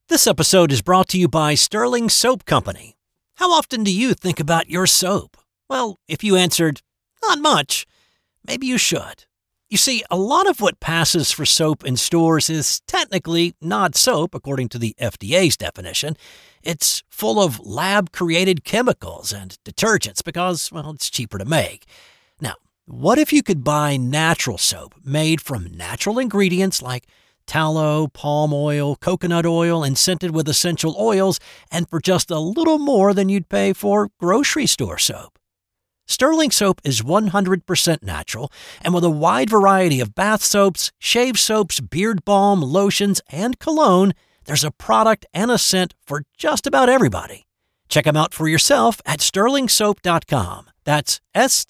This episode is brought to you by Sterling Soap Company. How often do you think about your soap? Well, if you answered, not much, maybe you should. You see, a lot of what passes for soap in stores is technically not soap, according to the FDA's definition. It's full of lab-created chemicals and detergents because, well, it's cheaper to make. Now, what if you could buy natural soap made from natural ingredients like tallow, palm oil, coconut oil, and scented with essential oils, and for just a little more than you'd pay for grocery store soap? Sterling Soap is 100% natural, and with a wide variety of bath soaps, shave soaps, beard balm, lotions, and cologne, there's a product and a scent for just about everybody. Check them out for yourself at sterlingsoap.com. That's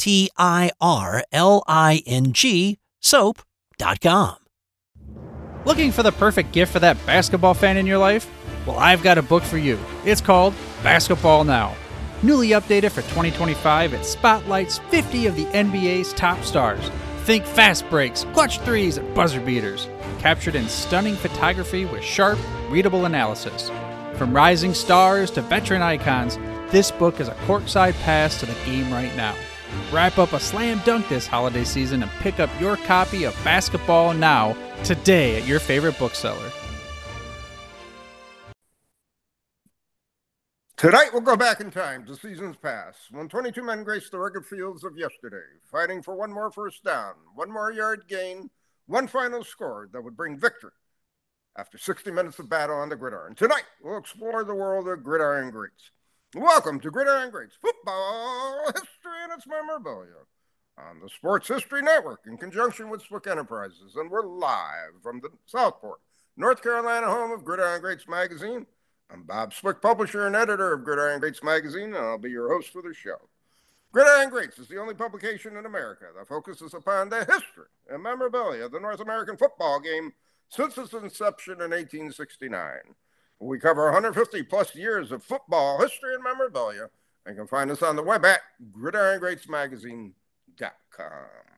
STIRLING soap.com. Looking for the perfect gift for that basketball fan in your life? Well, I've got a book for you. It's called Basketball Now. Newly updated for 2025, it spotlights 50 of the NBA's top stars. Think fast breaks, clutch threes, and buzzer beaters. Captured in stunning photography with sharp, readable analysis. From rising stars to veteran icons, this book is a courtside pass to the game right now. Wrap up a slam dunk this holiday season and pick up your copy of Basketball Now today at your favorite bookseller. Tonight we'll go back in time to seasons past, when 22 men graced the rugged fields of yesterday, fighting for one more first down, one more yard gain, one final score that would bring victory after 60 minutes of battle on the gridiron. Tonight we'll explore the world of gridiron greats. Welcome to Gridiron Greats, football history and its memorabilia on the Sports History Network in conjunction with Swick Enterprises. And we're live from the Southport, North Carolina home of Gridiron Greats magazine. I'm Bob Swick, publisher and editor of Gridiron Greats magazine, and I'll be your host for the show. Gridiron Greats is the only publication in America that focuses upon the history and memorabilia of the North American football game since its inception in 1869. We cover 150 plus years of football history and memorabilia, and you can find us on the web at gridirongreatsmagazine.com.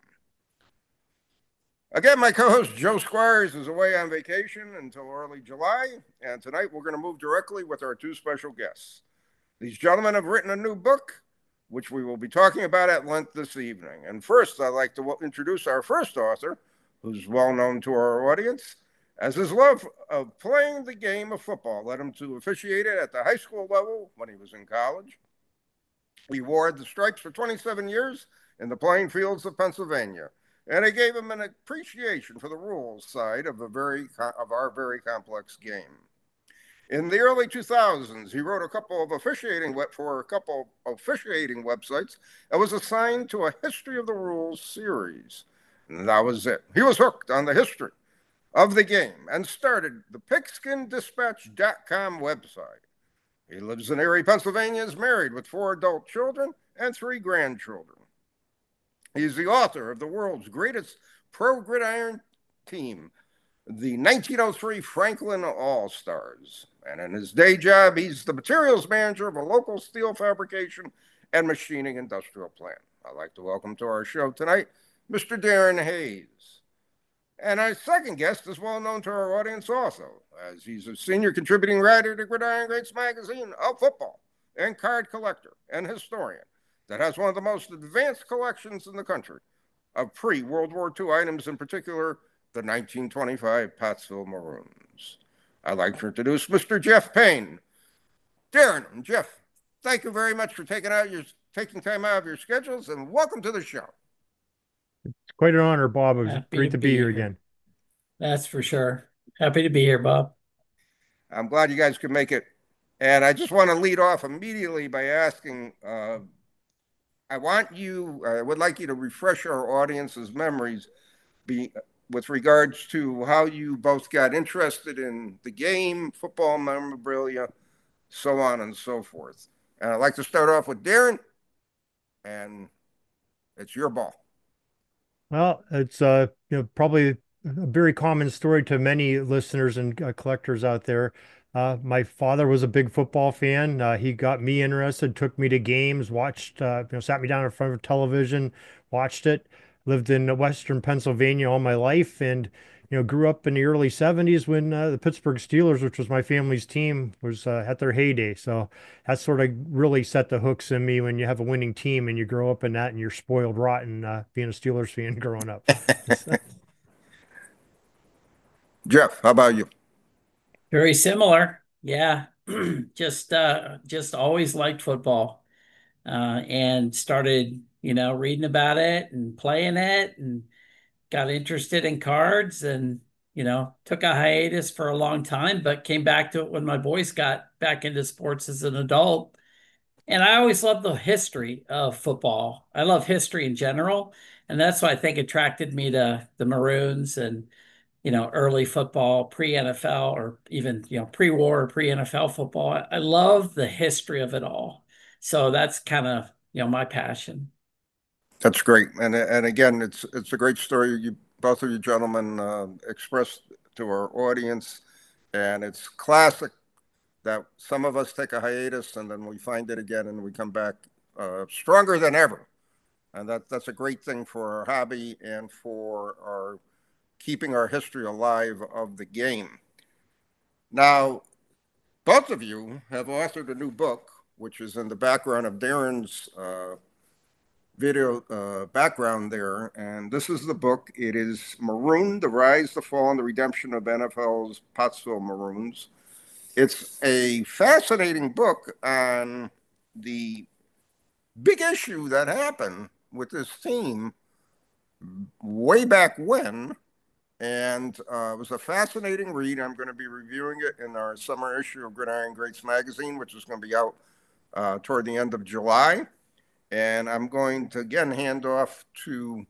Again, my co-host Joe Squires is away on vacation until early July, and tonight we're going to move directly with our two special guests. These gentlemen have written a new book, which we will be talking about at length this evening. And first, I'd like to introduce our first author, who's well known to our audience, as his love of playing the game of football led him to officiate it at the high school level when he was in college. He wore the stripes for 27 years in the playing fields of Pennsylvania, and it gave him an appreciation for the rules side of our very complex game. In the early 2000s, he wrote a couple of officiating websites and was assigned to a History of the Rules series. And that was it. He was hooked on the history of the game and started the pigskindispatch.com website. He lives in Erie, Pennsylvania, is married with 4 adult children and 3 grandchildren. He's the author of the world's greatest pro gridiron team, the 1903 Franklin All-Stars. And in his day job, he's the materials manager of a local steel fabrication and machining industrial plant. I'd like to welcome to our show tonight, Mr. Darren Hayes. And our second guest is well known to our audience also, as he's a senior contributing writer to Gridiron Greats magazine of football and card collector and historian that has one of the most advanced collections in the country of pre-World War II items, in particular, the 1925 Pottsville Maroons. I'd like to introduce Mr. Jeff Payne. Darren and Jeff, thank you very much for taking time out of your schedules, and welcome to the show. It's quite an honor, Bob. It was great to be here again. That's for sure. Happy to be here, Bob. I'm glad you guys could make it. And I just want to lead off immediately by asking, I would like you to refresh our audience's memories with regards to how you both got interested in the game, football memorabilia, so on and so forth. And I'd like to start off with Darren, and it's your ball. Well, it's probably a very common story to many listeners and collectors out there. My father was a big football fan. He got me interested, took me to games, watched, sat me down in front of television, watched it. Lived in Western Pennsylvania all my life, and grew up in the early 70s when the Pittsburgh Steelers, which was my family's team, was at their heyday. So that sort of really set the hooks in me when you have a winning team and you grow up in that and you're spoiled rotten being a Steelers fan growing up. Jeff, how about you? Very similar. Yeah. Just always liked football. And started, reading about it and playing it and got interested in cards and, took a hiatus for a long time, but came back to it when my boys got back into sports as an adult. And I always loved the history of football. I love history in general. And that's what I think attracted me to the Maroons and, early football, pre-NFL, or even, pre-war, pre-NFL football. I love the history of it all. So that's kind of, my passion. That's great, and again, it's a greght story you both of you gentlemen expressed to our audience, and it's classic that some of us take a hiatus and then we find it again and we come back stronger than ever, and that's a great thing for our hobby and for our keeping our history alive of the game. Now, both of you have authored a new book, which is in the background of Darren's video background there. And this is the book. It is Maroon, The Rise, the Fall, and the Redemption of NFL's Pottsville Maroons. It's a fascinating book on the big issue that happened with this team way back when. And it was a fascinating read. I'm going to be reviewing it in our summer issue of Gridiron Greats magazine, which is going to be out toward the end of July. And I'm going to again hand off to,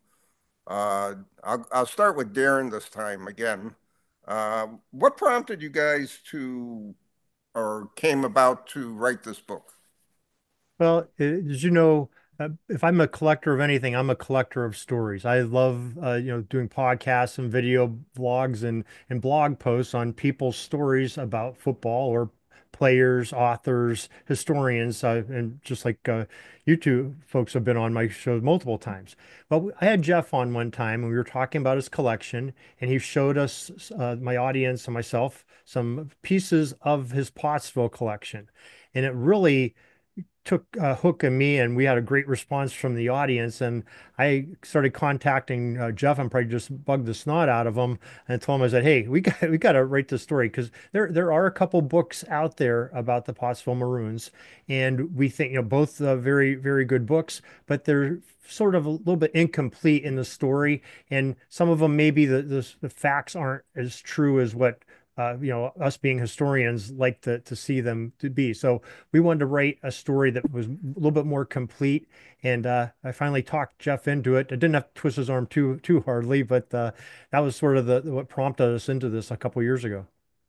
I'll start with Darren this time again. What prompted you guys to, or came about to write this book? Well, as you know, if I'm a collector of anything, I'm a collector of stories. I love, doing podcasts and video vlogs and blog posts on people's stories about football or players, authors, historians, and just like you two folks have been on my show multiple times. But I had Jeff on one time and we were talking about his collection, and he showed us, my audience and myself, some pieces of his Pottsville collection. And it really took a hook in me, and we had a great response from the audience. And I started contacting Jeff and probably just bugged the snot out of him and told him, I said, hey, we got to write this story, because there are a couple books out there about the Pottsville Maroons, and we think both very very good books, but they're sort of a little bit incomplete in the story, and some of them maybe the facts aren't as true as what us being historians like to see them to be. So we wanted to write a story that was a little bit more complete. And I finally talked Jeff into it. I didn't have to twist his arm too hardly, but that was sort of the what prompted us into this a couple years ago.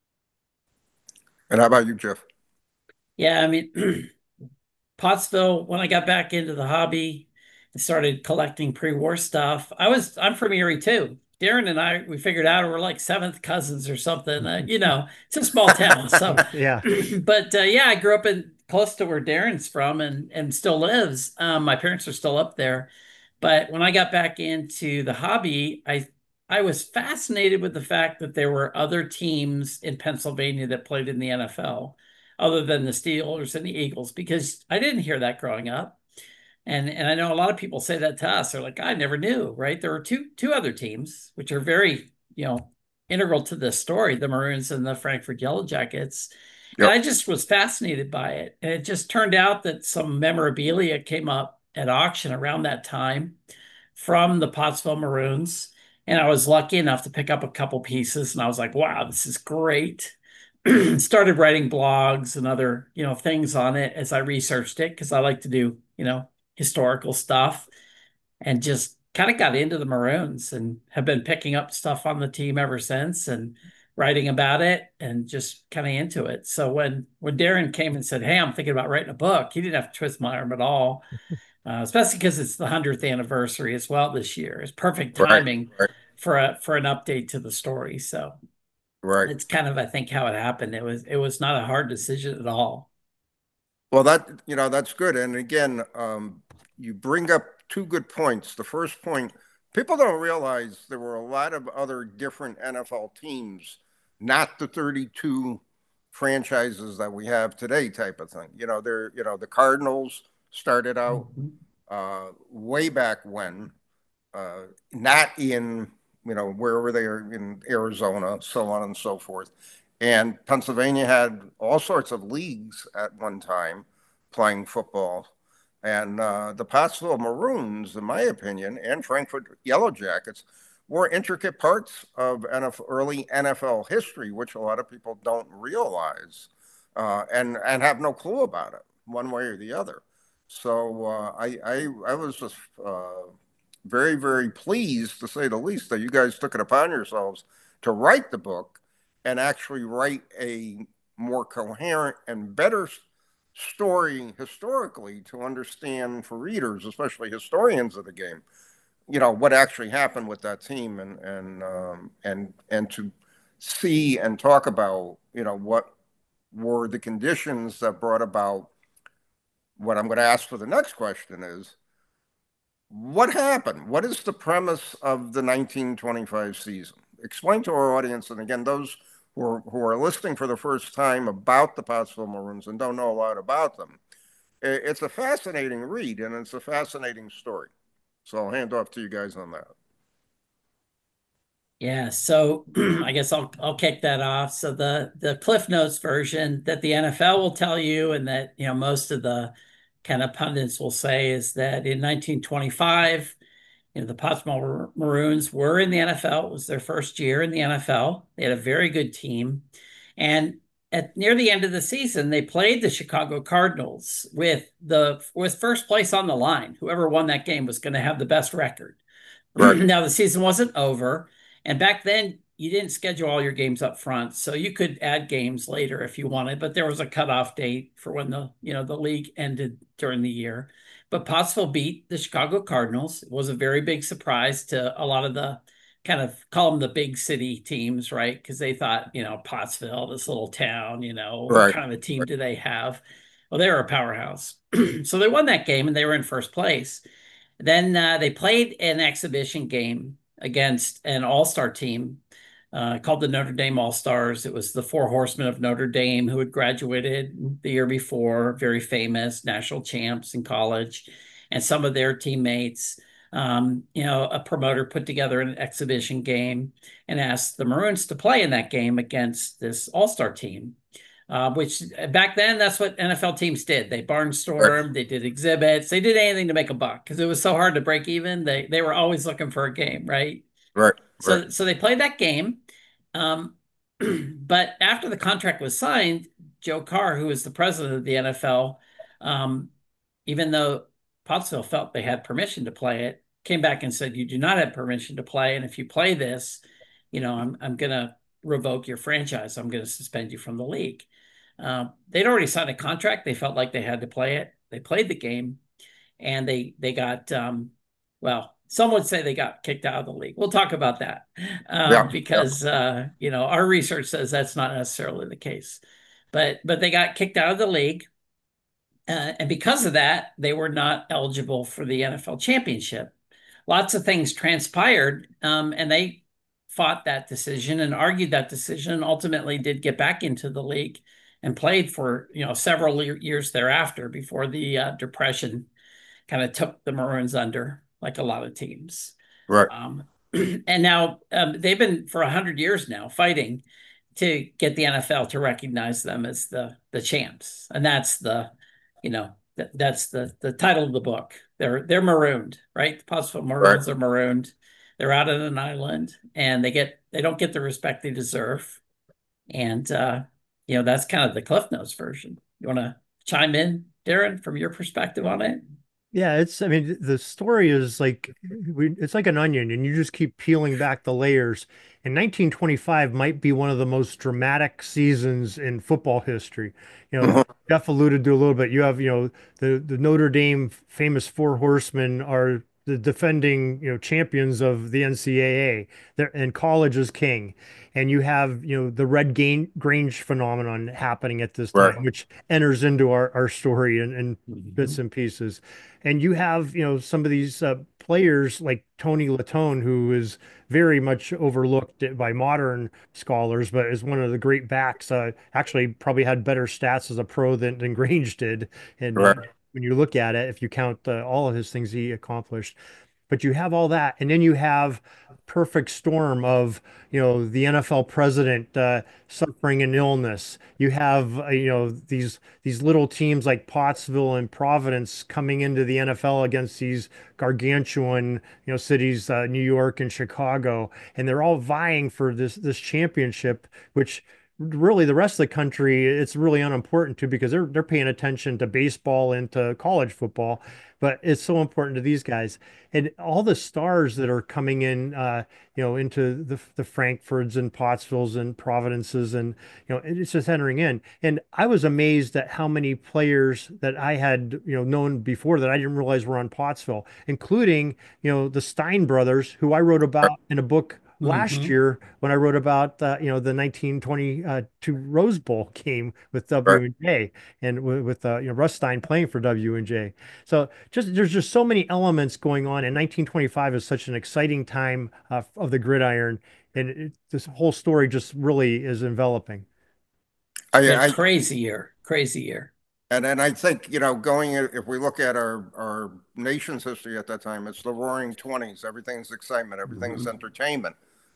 And how about you, Jeff? Yeah, I mean, Pottsville, when I got back into the hobby and started collecting pre-war stuff, I'm from Erie too. Darren and I, we figured out we're like seventh cousins or something. It's a small town. So, Yeah. but yeah, I grew up in close to where Darren's from and still lives. My parents are still up there. But when I got back into the hobby, I was fascinated with the fact that there were other teams in Pennsylvania that played in the NFL other than the Steelers and the Eagles, because I didn't hear that growing up. And I know a lot of people say that to us. They're like, I never knew, right? There were two other teams which are very, integral to this story, the Maroons and the Frankfurt Yellow Jackets. And Yep. I just was fascinated by it. And it just turned out that some memorabilia came up at auction around that time from the Pottsville Maroons. And I was lucky enough to pick up a couple pieces. And I was like, wow, this is great. Started writing blogs and other, things on it as I researched it, because I like to do, historical stuff, and just kind of got into the Maroons and have been picking up stuff on the team ever since and writing about it and just kind of into it. So when Darren came and said, hey, I'm thinking about writing a book, he didn't have to twist my arm at all, especially because it's the 100th anniversary as well this year. It's perfect Right, timing right, for an update to the story. So right. it's kind of, I think, how it happened. It was not a hard decision at all. Well, that's good. And again, you bring up two good points. The first point People don't realize there were a lot of other different NFL teams, not the 32 franchises that we have today, type of thing. The Cardinals started out Mhm. way back when, not in, wherever they are in Arizona, so on and so forth. And Pennsylvania had all sorts of leagues at one time playing football. And the Pottsville Maroons, in my opinion, and Frankfurt Yellow Jackets were intricate parts of early NFL history, which a lot of people don't realize and have no clue about it, one way or the other. So I was just very, very pleased, to say the least, that you guys took it upon yourselves to write the book and actually write a more coherent and better story historically to understand for readers, especially historians of the game, what actually happened with that team, and to see and talk about, what were the conditions that brought about what I'm going to ask for the next question is, what happened? What is the premise of the 1925 season? Explain to our audience, and again, those who are listening for the first time about the Pottsville Maroons and don't know a lot about them. It's a fascinating read and it's a fascinating story. So I'll hand off to you guys on that. Yeah, so I guess I'll kick that off. So the Cliff Notes version that the NFL will tell you, and that most of the kind of pundits will say, is that in 1925, the Pottsville Maroons were in the NFL. It was their first year in the NFL. They had a very good team, and at near the end of the season, they played the Chicago Cardinals with first place on the line. Whoever won that game was going to have the best record. Right. Now the season wasn't over, and back then you didn't schedule all your games up front, so you could add games later if you wanted, but there was a cutoff date for when the league ended during the year. But Pottsville beat the Chicago Cardinals. It was a very big surprise to a lot of the kind of call them the big city teams, right? Because they thought, Pottsville, this little town, what Right. kind of a team do they have? Well, they were a powerhouse. So they won that game and they were in first place. Then they played an exhibition game against an all-star team called the Notre Dame All-Stars. It was the Four Horsemen of Notre Dame who had graduated the year before, very famous national champs in college, and some of their teammates. A promoter put together an exhibition game and asked the Maroons to play in that game against this all-star team. Which back then, that's what NFL teams did. They Right. barnstormed, they did exhibits, they did anything to make a buck because it was so hard to break even. They were always looking for a game, right? Right. Right. So they played that game. Um, but after the contract was signed, Joe Carr, who was the president of the NFL, um, even though Pottsville felt they had permission to play it, came back and said, "You do not have permission to play, and if you play this, I'm going to revoke your franchise. I'm going to suspend you from the league." They'd already signed a contract. They felt like they had to play it. They played the game, and they got well. Some would say they got kicked out of the league. We'll talk about that Yeah. Yeah. because our research says that's not necessarily the case. But they got kicked out of the league, and because of that, they were not eligible for the NFL championship. Lots of things transpired, and they fought that decision and argued that decision, and ultimately did get back into the league and played for several years thereafter before the depression kind of took the Maroons under, like a lot of teams. Right. Um, and now they've been for 100 years now fighting to get the NFL to recognize them as the champs, and that's that's the title of the book. They're marooned, right? The Pottsville Right. Maroons are marooned. They're out on an island, and they don't get the respect they deserve. And that's kind of the Cliff Notes version. You want to chime in, Darren, from your perspective on it? Yeah, I mean, the story is like it's like an onion, and you just keep peeling back the layers. And 1925 might be one of the most dramatic seasons in football history. Mhm. Jeff alluded to a little bit. You have, the Notre Dame famous Four Horsemen are the defending, champions of the NCAA. There and college is king. And you have, the Grange phenomenon happening at this Right. time, which enters into our story in bits Mhm. and pieces. And you have, some of these players like Tony Latone, who is very much overlooked by modern scholars, but is one of the great backs. Actually, probably had better stats as a pro than Grange did. And Right. when you look at it, if you count all of his things he accomplished, but you have all that, and then you have perfect storm of the NFL president suffering an illness. You have these little teams like Pottsville and Providence coming into the NFL against these gargantuan cities, New York and Chicago, and they're all vying for this championship, which really the rest of the country it's really unimportant to, because they're paying attention to baseball and to college football, but it's so important to these guys. And all the stars that are coming in, into the Frankfords and Pottsvilles and Providences, and it's just entering in. And I was amazed at how many players that I had known before that I didn't realize were on Pottsville, including the Stein brothers, who I wrote Right. about in a book last Mhm. year when I wrote about the 1922 Rose Bowl game with Right. W&J, and with Russ Stein playing for W&J. So just there's just so many elements going on, and 1925 is such an exciting time of the gridiron, and this whole story just really is enveloping. Yeah, I crazy year, crazy year. And then I think, going if we look at our nation's history at that time, it's the Roaring Twenties. Everything's excitement, everything's Mhm. entertainment.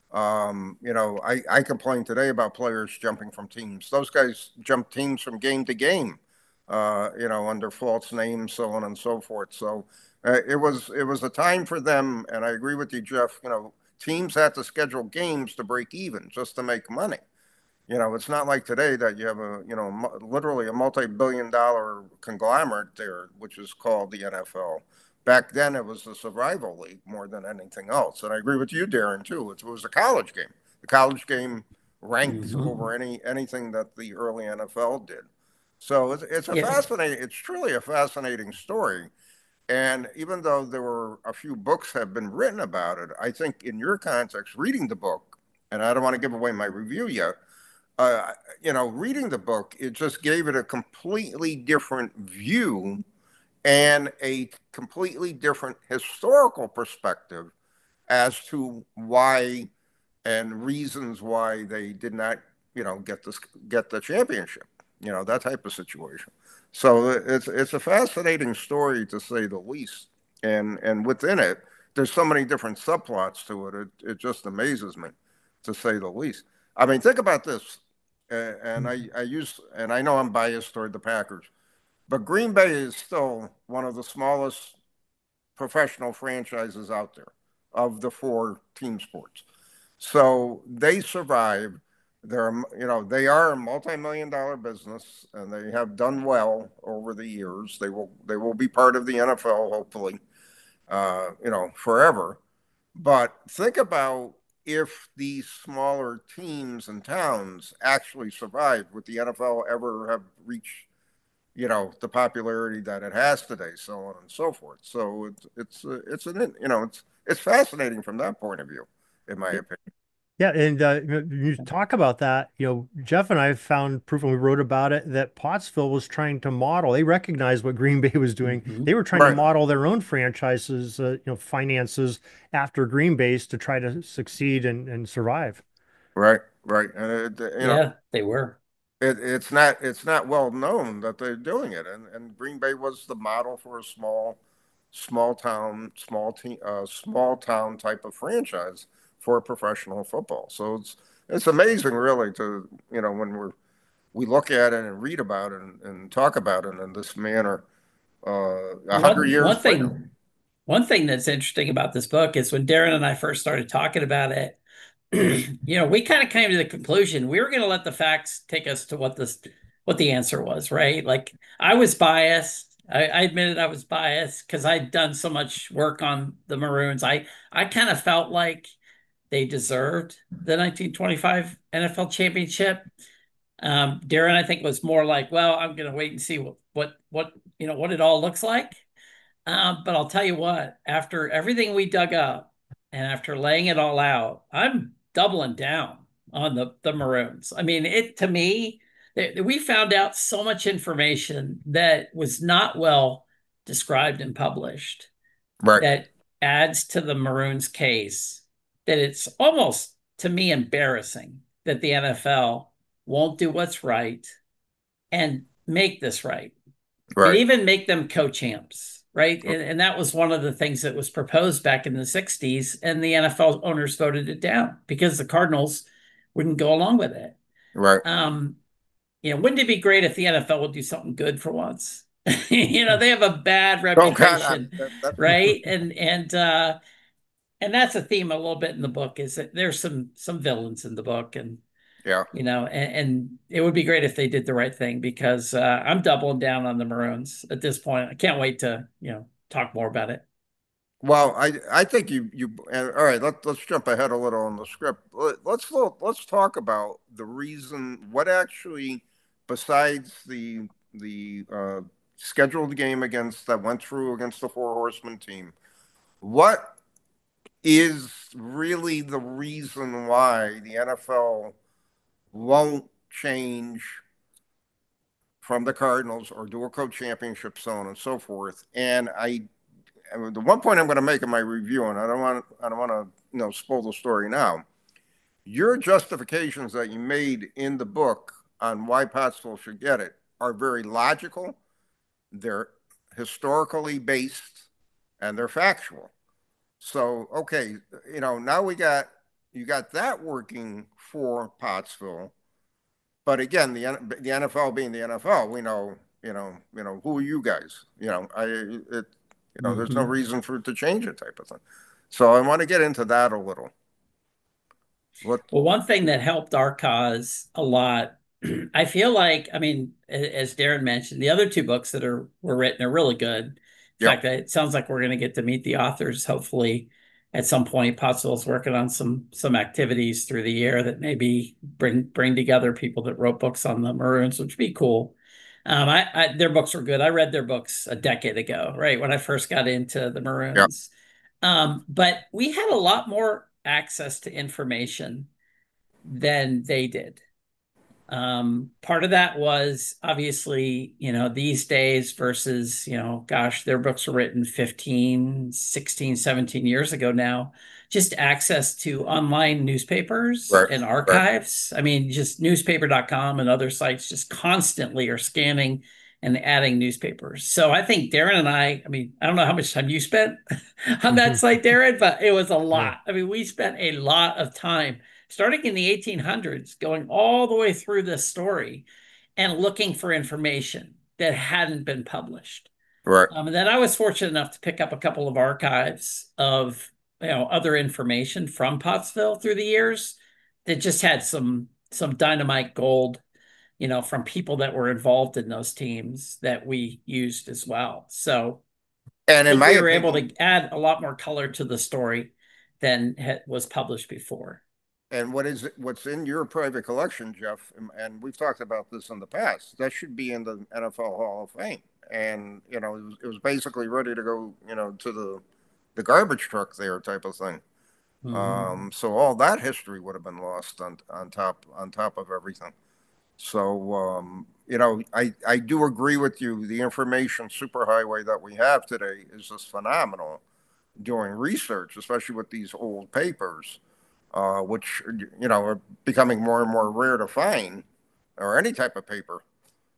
I complain today about players jumping from teams. Those guys jump teams from game to game, under false names, so on and so forth. So it was a time for them, and I agree with you, Jeff. Teams had to schedule games to break even just to make money. It's not like today that you have literally a multi-billion dollar conglomerate there, which is called the NFL. Back then, it was the survival league more than anything else. And I agree with you, Darren, too. It was a college game. The college game ranked over Mhm. anything that the early NFL did. So Yeah. it's truly a fascinating story. And even though there were a few books have been written about it, I think in your context, reading the book, and I don't want to give away my review yet, uh, reading the book, it just gave it a completely different view and a completely different historical perspective as to why and reasons why they did not, get the championship, that type of situation. So it's a fascinating story to say the least, and within it, there's so many different subplots to it. It just amazes me, to say the least. I mean, think about this, and I know I'm biased toward the Packers, but Green Bay is still one of the smallest professional franchises out there of the four team sports. So they survive. They are a multi-million dollar business, and they have done well over the years. They will be part of the NFL, hopefully, forever. But think about if these smaller teams and towns actually survived, would the NFL ever have reached, the popularity that it has today, so on and so forth. So it's fascinating from that point of view, in my opinion. Yeah, and you talk about that, Jeff and I found proof, and we wrote about it, that Pottsville was trying to model. They recognized what Green Bay was doing. Mhm. They were trying to Right, model their own franchises, finances after Green Bay's, to try to succeed and survive. right, right. And Yeah, they were. it's not well known that they're doing it, and Green Bay was the model for a small town, small town type of franchise for professional football. So it's amazing, really, to when we look at it and read about it and talk about it in this manner, 100 One years later. thing One thing that's interesting about this book is when Darren and I first started talking about it, we kind of came to the conclusion we were going to let the facts take us to what the answer was, right? Like I was biased. I admitted I was biased because I'd done so much work on the Maroons. I kind of felt like they deserved the 1925 NFL championship. Darren, I think, was more like, well, I'm going to wait and see what it all looks like. But I'll tell you what, after everything we dug up and after laying it all out, I'm doubling down on the Maroons. I mean, it to me, we found out so much information that was not well described and published Right. that adds to the Maroons case that it's almost to me embarrassing that the NFL won't do what's right and make this right and Right. even make them co-champs, right? And that was one of the things that was proposed back in the 60s, and the NFL owners voted it down because the Cardinals wouldn't go along with it. Right. Um, wouldn't it be great if the NFL would do something good for once? They have a bad Don't count on reputation, that. right? And that's a theme a little bit in the book is that there's some villains in the book, and Yeah. and it would be great if they did the right thing because I'm doubling down on the Maroons at this point. I can't wait to, talk more about it. Well, I think all right. Let's jump ahead a little on the script. Let's talk about the reason. What actually, besides the scheduled game against that went through against the Four Horsemen team, what is really the reason why the NFL won't change from the Cardinals or do a co-championship, so on and so forth? And the one point I'm going to make in my review, and I don't want to spoil the story now. Your justifications that you made in the book on why Pottsville should get it are very logical. They're historically based and they're factual. So okay, now you got that working for Pottsville, but again, the NFL being the NFL, we know who are you guys? There's no reason for it to change it, type of thing. So I want to get into that a little. Well, one thing that helped our cause a lot, I feel like, I mean, as Darren mentioned, the other two books that were written are really good. In fact, it sounds like we're going to get to meet the authors, hopefully, at some point. Pottsville's working on some activities through the year that maybe bring together people that wrote books on the Maroons, which would be cool. Their books were good. I read their books a decade ago, right when I first got into the Maroons. But we had a lot more access to information than they did. Part of that was obviously, these days versus, gosh, their books were written 15, 16, 17 years ago now. Just access to online newspapers and archives. I mean, just newspaper.com and other sites just constantly are scanning and adding newspapers. So I think Darren and I mean, I don't know how much time you spent on that site, Darren, but it was a lot. I mean, we spent a lot of time starting in the 1800s, going all the way through this story and looking for information that hadn't been published. Right. And then I was fortunate enough to pick up a couple of archives of other information from Pottsville through the years that just had some dynamite gold, from people that were involved in those teams that we used as well. So and in my we were able to add a lot more color to the story than was published before. And what's in your private collection, Jeff, and we've talked about this in the past, that should be in the NFL Hall of Fame. And, it was basically ready to go, to the garbage truck there, type of thing. So all that history would have been lost on top of everything. So, I do agree with you. The information superhighway that we have today is just phenomenal doing research, especially with these old papers. Which are becoming more and more rare to find, or any type of paper,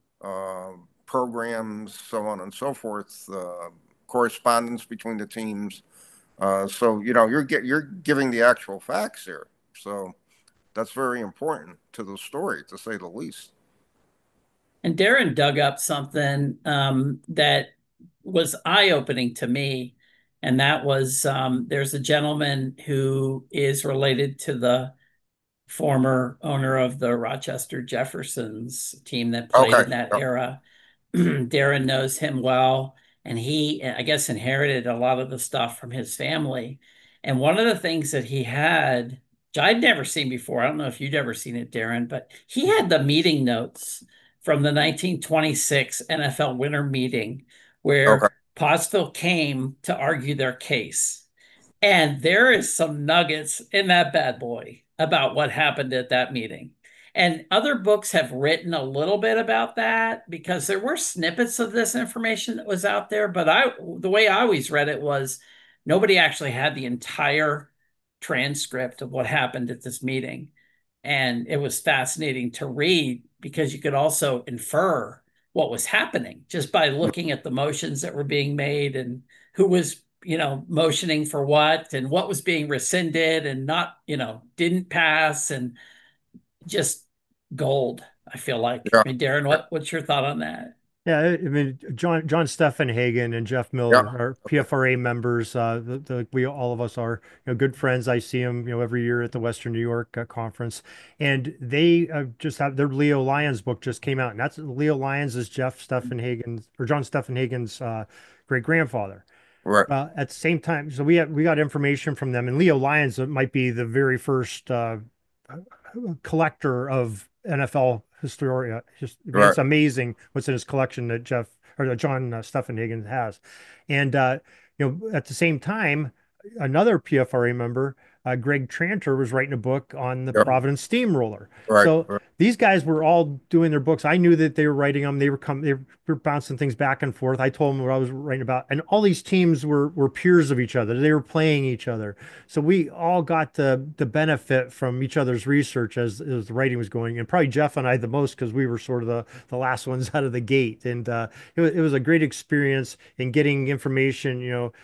programs, so on and so forth, correspondence between the teams. So you're giving the actual facts here. So that's very important to the story, to say the least. And Darren dug up something that was eye-opening to me. And that was there's a gentleman who is related to the former owner of the Rochester Jeffersons team that played in that era. Darren knows him well, and he, I guess, inherited a lot of the stuff from his family. And one of the things that he had, which I'd never seen before, I don't know if you'd ever seen it, Darren, but he had the meeting notes from the 1926 NFL winter meeting where Pottsville came to argue their case. And there is some nuggets in that bad boy about what happened at that meeting. And other books have written a little bit about that because there were snippets of this information that was out there. But the way I always read it was nobody actually had the entire transcript of what happened at this meeting. And it was fascinating to read because you could also infer what was happening just by looking at the motions that were being made and who was motioning for what and what was being rescinded and not, didn't pass, and just gold, I feel like. Yeah. I mean, Darren, what's your thought on that? Yeah, I mean, John Steffenhagen and Jeff Miller Yeah. are PFRA members. We all of us are, good friends. I see them, every year at the Western New York conference, and they just have their Leo Lyons book just came out, and that's Leo Lyons is Jeff Steffenhagen or John Steffenhagen's great grandfather. Right. At the same time, so we got information from them, and Leo Lyons might be the very first collector of NFL historia. Right. It's amazing what's in his collection that Jeff or that John Steffenhagen has. And at the same time, another PFRA member, Greg Tranter, was writing a book on the Yep. Providence Steamroller. Right. So Right. these guys were all doing their books. I knew that they were writing them. They were bouncing things back and forth. I told them what I was writing about, and all these teams were peers of each other. They were playing each other, so we all got the benefit from each other's research as the writing was going. And probably Jeff and I the most because we were sort of the last ones out of the gate. And it was a great experience in getting information,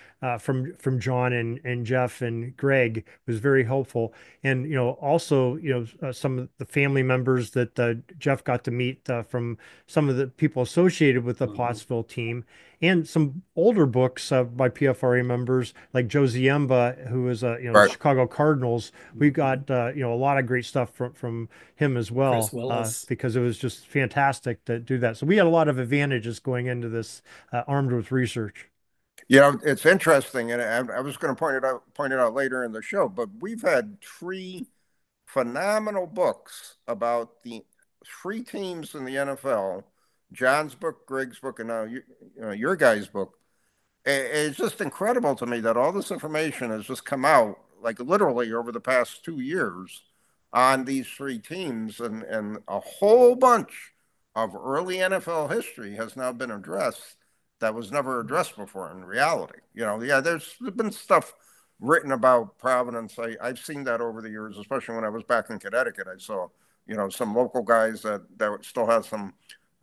from John and Jeff and Greg was very helpful. And also some of the family members that Jeff got to meet from some of the people associated with the Pottsville team, and some older books by PFRA members like Joe Ziemba, who is Right. Chicago Cardinals. We got a lot of great stuff from him as well, Chris Willis. because it was just fantastic to do that. So we had a lot of advantages going into this, armed with research. It's interesting, and I was going to point it out later in the show, but we've had three phenomenal books about the three teams in the NFL. John's book, Greg's book, and now your guy's book. It's just incredible to me that all this information has just come out, like literally over the past 2 years, on these three teams, and a whole bunch of early NFL history has now been addressed that was never addressed before in reality. There's been stuff written about Providence. I've seen that over the years, especially when I was back in Connecticut. I saw, some local guys that still have some,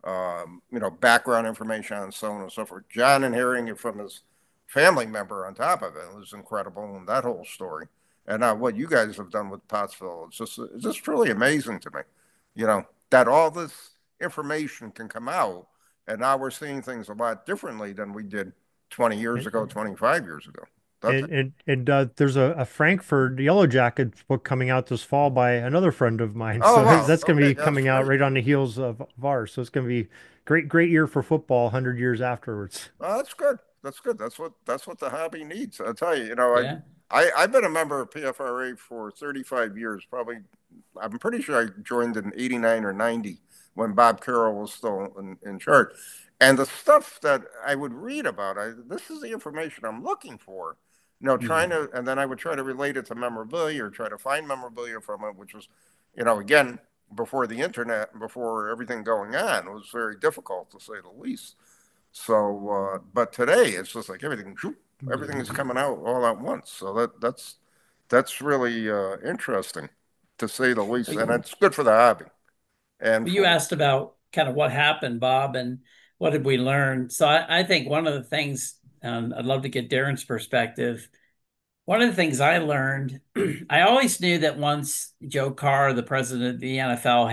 background information on so on and so forth. John inheriting it from his family member on top of it was incredible, and that whole story. And what you guys have done with Pottsville, it's just truly amazing to me, that all this information can come out. And now we're seeing things a lot differently than we did 20 years ago, 25 years ago. And there's a Frankfurt Yellow Jackets book coming out this fall by another friend of mine. Oh, So wow. that's going to be Okay, coming that's out great. right on the heels of ours. So it's going to be great year for football 100 years afterwards. Oh, that's good. That's good. That's what the hobby needs. I'll tell you, Yeah. I've been a member of PFRA for 35 years. Probably, I'm pretty sure I joined in 89 or 90 when Bob Carroll was still in charge. And the stuff that I would read about, this is the information I'm looking for. And then I would try to relate it to memorabilia or try to find memorabilia from it, which was, again, before the internet and before everything going on, it was very difficult to say the least. So, but today it's just like everything is coming out all at once. So that's really interesting, to say the least, and it's good for the hobby. And You asked about kind of what happened, Bob, and what did we learn? So I think one of the things, I'd love to get Darren's perspective. One of the things I learned, I always knew that once Joe Carr, the president of the NFL,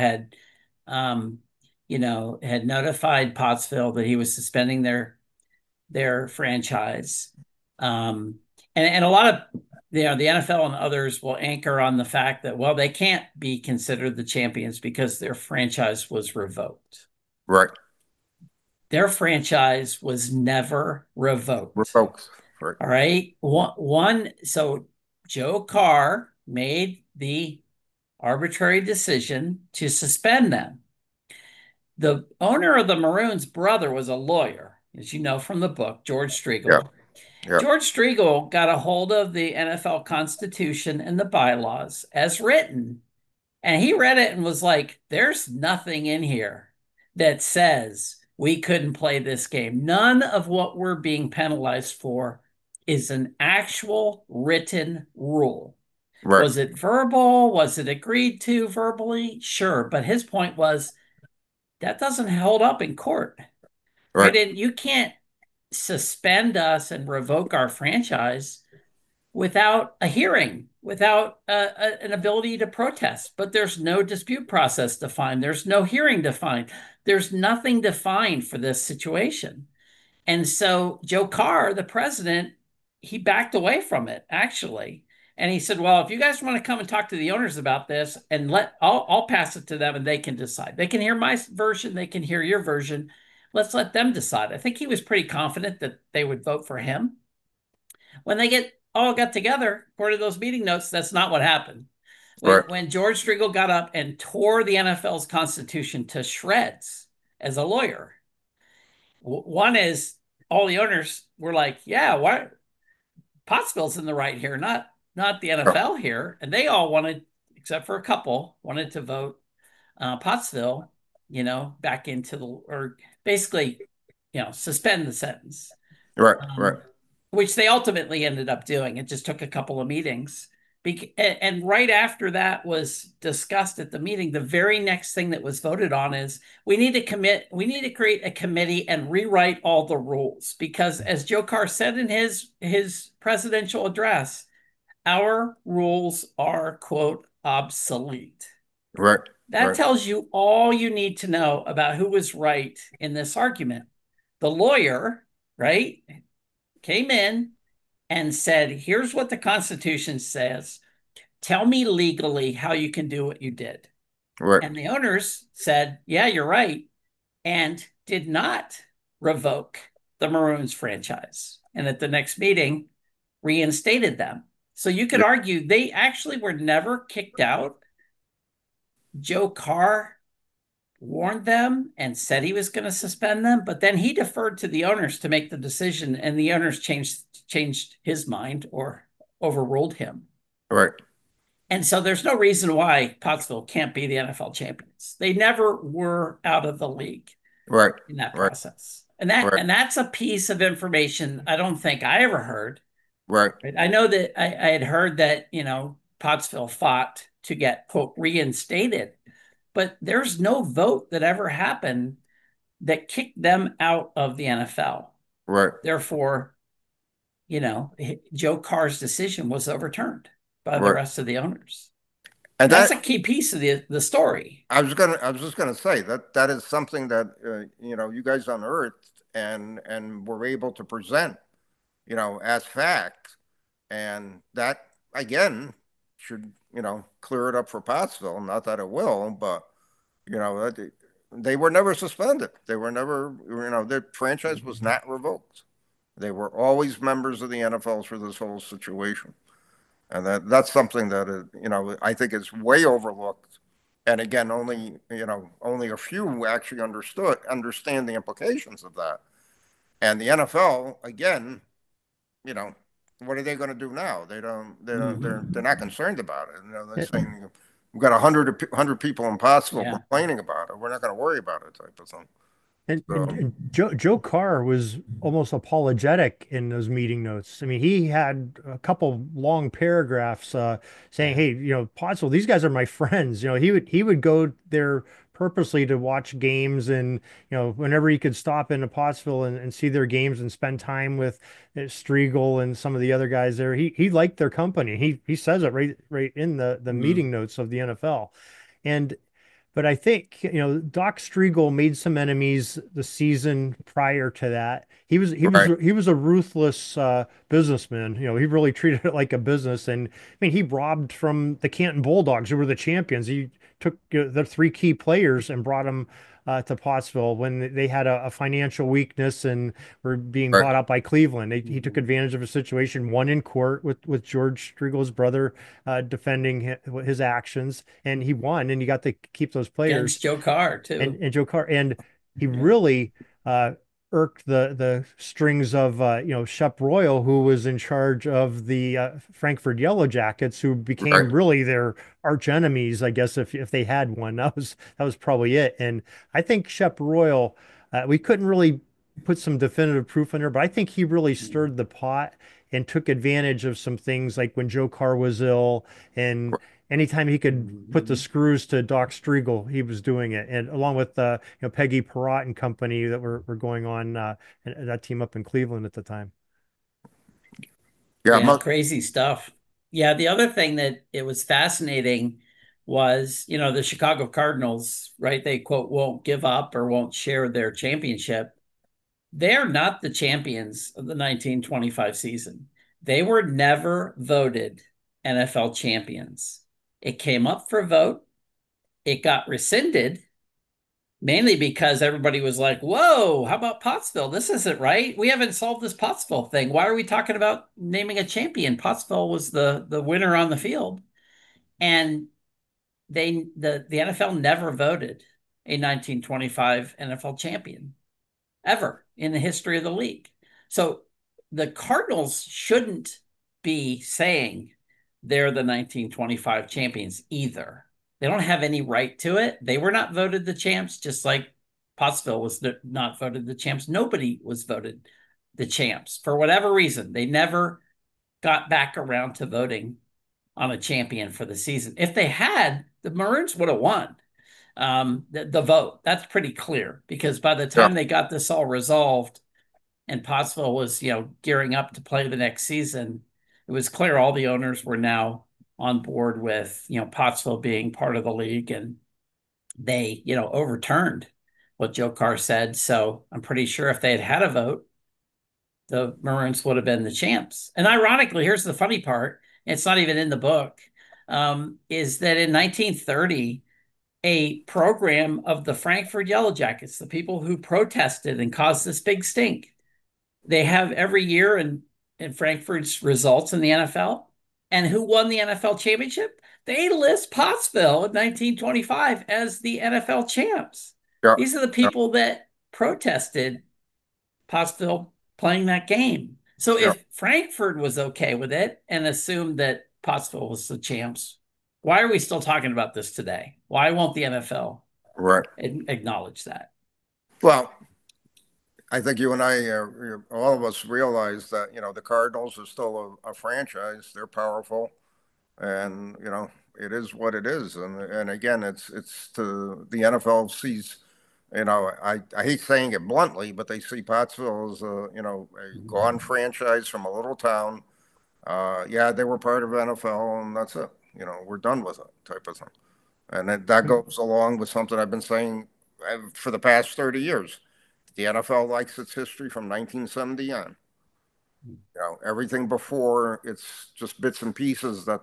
um, had notified Pottsville that he was suspending their franchise. And a lot of the NFL and others will anchor on the fact that, well, they can't be considered the champions because their franchise was revoked. right, Their franchise was never revoked. folks, right, All right. So Joe Carr made the arbitrary decision to suspend them. The owner of the Maroons' brother was a lawyer. as you know from the book, George Yeah. Striegel. Yeah. George Striegel got a hold of the NFL Constitution and the bylaws as written, and he read it and was like, there's nothing in here that says we couldn't play this game. None of what we're being penalized for is an actual written rule. Right. Was it verbal? Was it agreed to verbally? Sure. But his point was that doesn't hold up in court, Right. right? And you can't suspend us and revoke our franchise without a hearing, without an ability to protest. But there's no dispute process defined. There's no hearing defined. There's nothing defined for this situation. And so Joe Carr, the president, he backed away from it actually. And he said, well, if you guys want to come and talk to the owners about this and I'll pass it to them and they can decide. They can hear my version. They can hear your version. Let's let them decide. I think he was pretty confident that they would vote for him. When they all got together, according to those meeting notes, that's not what happened. Right. When George Striegel got up and tore the NFL's constitution to shreds as a lawyer, one is all the owners were like, yeah, why Pottsville's in the right here, not the Yeah. NFL here. And they all wanted, except for a couple, wanted to vote Pottsville, back into or basically, suspend the sentence. Right. Right. Which they ultimately ended up doing. It just took a couple of meetings. And right after that was discussed at the meeting, the very next thing that was voted on is we need to create a committee and rewrite all the rules. Because as Joe Carr said in his presidential address, our rules are, quote, obsolete. Right. That Right. tells you all you need to know about who was right in this argument. The lawyer, right, came in and said, here's what the Constitution says. Tell me legally how you can do what you did. Right. And the owners said, yeah, you're right, and did not revoke the Maroons franchise. And at the next meeting, reinstated them. So you could argue they actually were never kicked out. Joe Carr warned them and said he was going to suspend them, but then he deferred to the owners to make the decision, and the owners changed his mind or overruled him. Right. And so there's no reason why Pottsville can't be the NFL champions. They never were out of the league Right. in that Right. process. Right. And that's a piece of information I don't think I ever heard. Right. I know that I had heard that, Pottsville fought to get, quote, reinstated, but there's no vote that ever happened that kicked them out of the NFL. Right. Therefore, Joe Carr's decision was overturned by the Right. rest of the owners. And That's that a key piece of the story. I was just gonna say that is something that you guys unearthed and were able to present, as fact, and that again should clear it up for Pottsville. Not that it will, but they were never suspended. They were never, their franchise was not revoked. They were always members of the NFL through this whole situation. And that's something that I think is way overlooked. And again, only a few actually understand the implications of that. And the NFL, again, what are they going to do now? They're not concerned about it. They're saying we've got 100 people in Pottsville complaining about it. We're not going to worry about it, type of thing. And Joe Carr was almost apologetic in those meeting notes. I mean, he had a couple long paragraphs saying, "Hey, Pottsville, these guys are my friends." He would go there purposely to watch games, and whenever he could stop into Pottsville and see their games and spend time with Striegel and some of the other guys there. He liked their company. He says it right in the meeting notes of the NFL, and. But I think, Doc Striegel made some enemies the season prior to that. He was a ruthless businessman. He really treated it like a business. And I mean, he robbed from the Canton Bulldogs, who were the champions. He took the three key players and brought them to Pottsville when they had a financial weakness and were being bought out by Cleveland. He took advantage of a situation, won in court with George Striegel's brother defending his actions, and he won, and he got to keep those players. Against Joe Carr, too. And Joe Carr. And he really irked the strings of Shep Royal, who was in charge of the Frankfurt Yellow Jackets, who Right. became really their arch enemies, I guess, if they had one. That was probably it. And I think Shep Royal, we couldn't really put some definitive proof in there, but I think he really stirred the pot and took advantage of some things like when Joe Carr was ill and anytime he could put the screws to Doc Striegel, he was doing it. And along with Peggy Perrott and company that were going on and that team up in Cleveland at the time. Yeah. Yeah, crazy stuff. Yeah, the other thing that it was fascinating was, the Chicago Cardinals, right? They quote won't give up or won't share their championship. They're not the champions of the 1925 season. They were never voted NFL champions. It came up for a vote. It got rescinded mainly because everybody was like, whoa, how about Pottsville? This isn't right. We haven't solved this Pottsville thing. Why are we talking about naming a champion? Pottsville was the winner on the field. And the NFL never voted a 1925 NFL champion ever in the history of the league. So the Cardinals shouldn't be saying they're the 1925 champions either. They don't have any right to it. They were not voted the champs, just like Pottsville was not voted the champs. Nobody was voted the champs for whatever reason. They never got back around to voting on a champion for the season. If they had, the Maroons would have won the vote. That's pretty clear because by the Yeah. time they got this all resolved and Pottsville was, gearing up to play the next season, it was clear all the owners were now on board with, Pottsville being part of the league and they, overturned what Joe Carr said. So I'm pretty sure if they had had a vote, the Maroons would have been the champs. And ironically, here's the funny part. It's not even in the book. Is that in 1930, a program of the Frankfurt Yellow Jackets, the people who protested and caused this big stink. They have every year in Frankfurt's results in the NFL. And who won the NFL championship? They list Pottsville in 1925 as the NFL champs. Yeah. These are the Yeah. people that protested Pottsville playing that game. So Yeah. if Frankfurt was okay with it and assumed that Pottsville was the champs, why are we still talking about this today? Why won't the NFL Right. acknowledge that? Well, I think you and I, all of us, realize that the Cardinals are still a franchise. They're powerful, and it is what it is. And again, it's to the NFL sees. I hate saying it bluntly, but they see Pottsville as a gone franchise from a little town. Yeah, they were part of NFL, and that's it. We're done with it, type of thing. And that goes along with something I've been saying for the past 30 years. The NFL likes its history from 1970 on. Everything before it's just bits and pieces that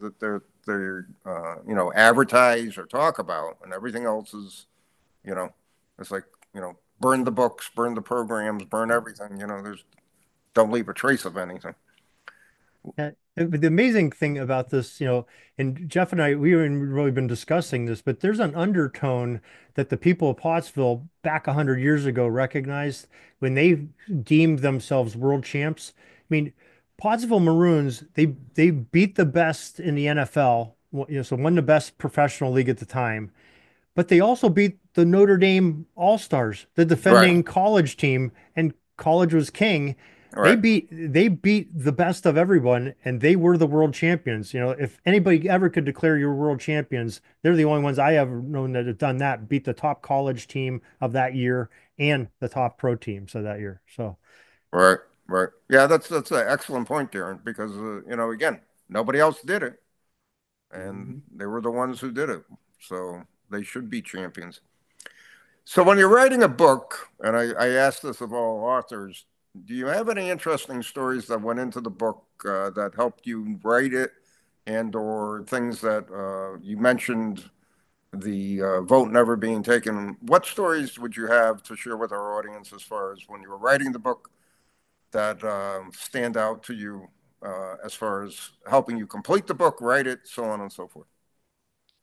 they advertise or talk about, and everything else is you know it's like burn the books, burn the programs, burn everything. There's don't leave a trace of anything. The amazing thing about this, and Jeff and I, we haven't really been discussing this, but there's an undertone that the people of Pottsville back 100 years ago recognized when they deemed themselves world champs. I mean, Pottsville Maroons, they beat the best in the NFL, so won the best professional league at the time, but they also beat the Notre Dame All-Stars, the Right. defending college team, and college was king. They Right. beat the best of everyone, and they were the world champions. If anybody ever could declare you're world champions, they're the only ones I ever known that have done that, beat the top college team of that year and the top pro teams of that year. So, Right. Right. Yeah, that's an excellent point, Darren, because again, nobody else did it, and they were the ones who did it, so they should be champions. So when you're writing a book, and I ask this of all authors, do you have any interesting stories that went into the book that helped you write it, and or things that you mentioned the vote never being taken? What stories would you have to share with our audience as far as when you were writing the book that stand out to you as far as helping you complete the book, write it, so on and so forth?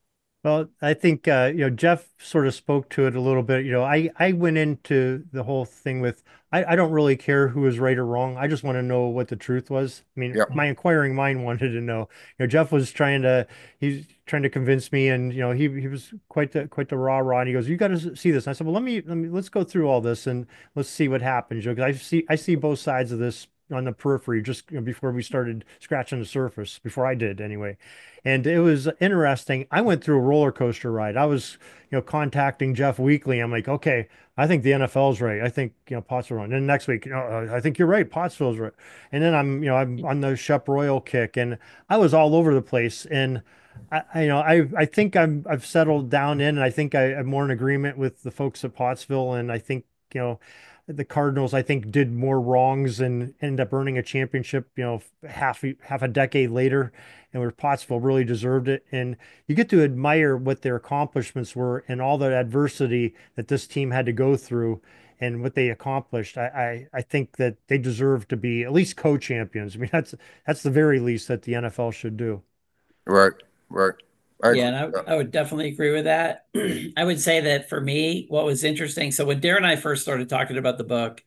Well, I think Jeff sort of spoke to it a little bit. I went into the whole thing with I don't really care who is right or wrong. I just want to know what the truth was. I mean, Yep. my inquiring mind wanted to know. Jeff was he's trying to convince me, and he was quite the rah-rah. And he goes, "You got to see this." And I said, "Well, let's go through all this and let's see what happens." Because I see both sides of this on the periphery just before we started scratching the surface, before I did anyway. And it was interesting. I went through a roller coaster ride. I was, contacting Jeff weekly. I'm like, okay, I think the NFL's right. I think, Pottsville wrong. And then next week, I think you're right. Pottsville's right. And then I'm on the Shep Royal kick, and I was all over the place. And I think I've settled down in, and I think I'm more in agreement with the folks at Pottsville. And I think, the Cardinals, I think, did more wrongs and ended up earning a championship, half a decade later, and where Pottsville really deserved it. And you get to admire what their accomplishments were and all the adversity that this team had to go through and what they accomplished. I think that they deserve to be at least co-champions. I mean, that's the very least that the NFL should do. Right. Right. I Yeah, agree. and Yeah. I would definitely agree with that. I would say that for me, what was interesting, so when Darren and I first started talking about the book,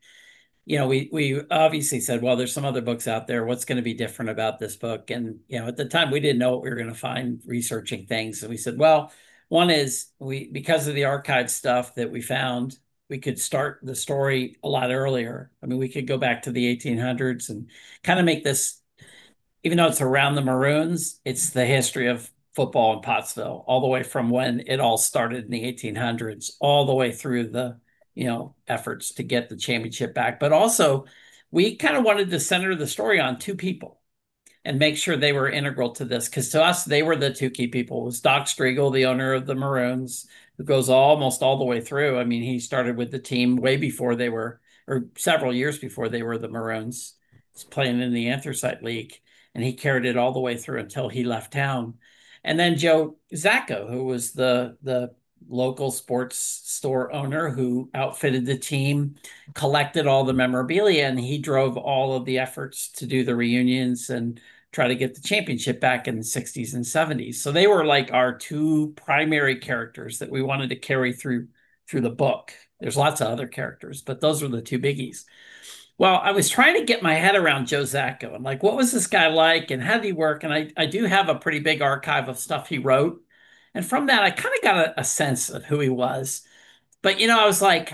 we obviously said, well, there's some other books out there. What's going to be different about this book? And at the time we didn't know what we were going to find researching things. And we said, well, one is we because of the archive stuff that we found, we could start the story a lot earlier. I mean, we could go back to the 1800s and kind of make this, even though it's around the Maroons, it's the history of football in Pottsville, all the way from when it all started in the 1800s, all the way through the, efforts to get the championship back. But also, we kind of wanted to center the story on two people and make sure they were integral to this. Because to us, they were the two key people. It was Doc Striegel, the owner of the Maroons, who goes almost all the way through. I mean, he started with the team way before they were, or several years before they were the Maroons. He's playing in the Anthracite League, and he carried it all the way through until he left town. And then Joe Zacco, who was the local sports store owner who outfitted the team, collected all the memorabilia, and he drove all of the efforts to do the reunions and try to get the championship back in the 60s and 70s. So they were like our two primary characters that we wanted to carry through the book. There's lots of other characters, but those were the two biggies. Well, I was trying to get my head around Joe Zacco and like, what was this guy like and how did he work? And I do have a pretty big archive of stuff he wrote. And from that, I kind of got a sense of who he was. But, I was like,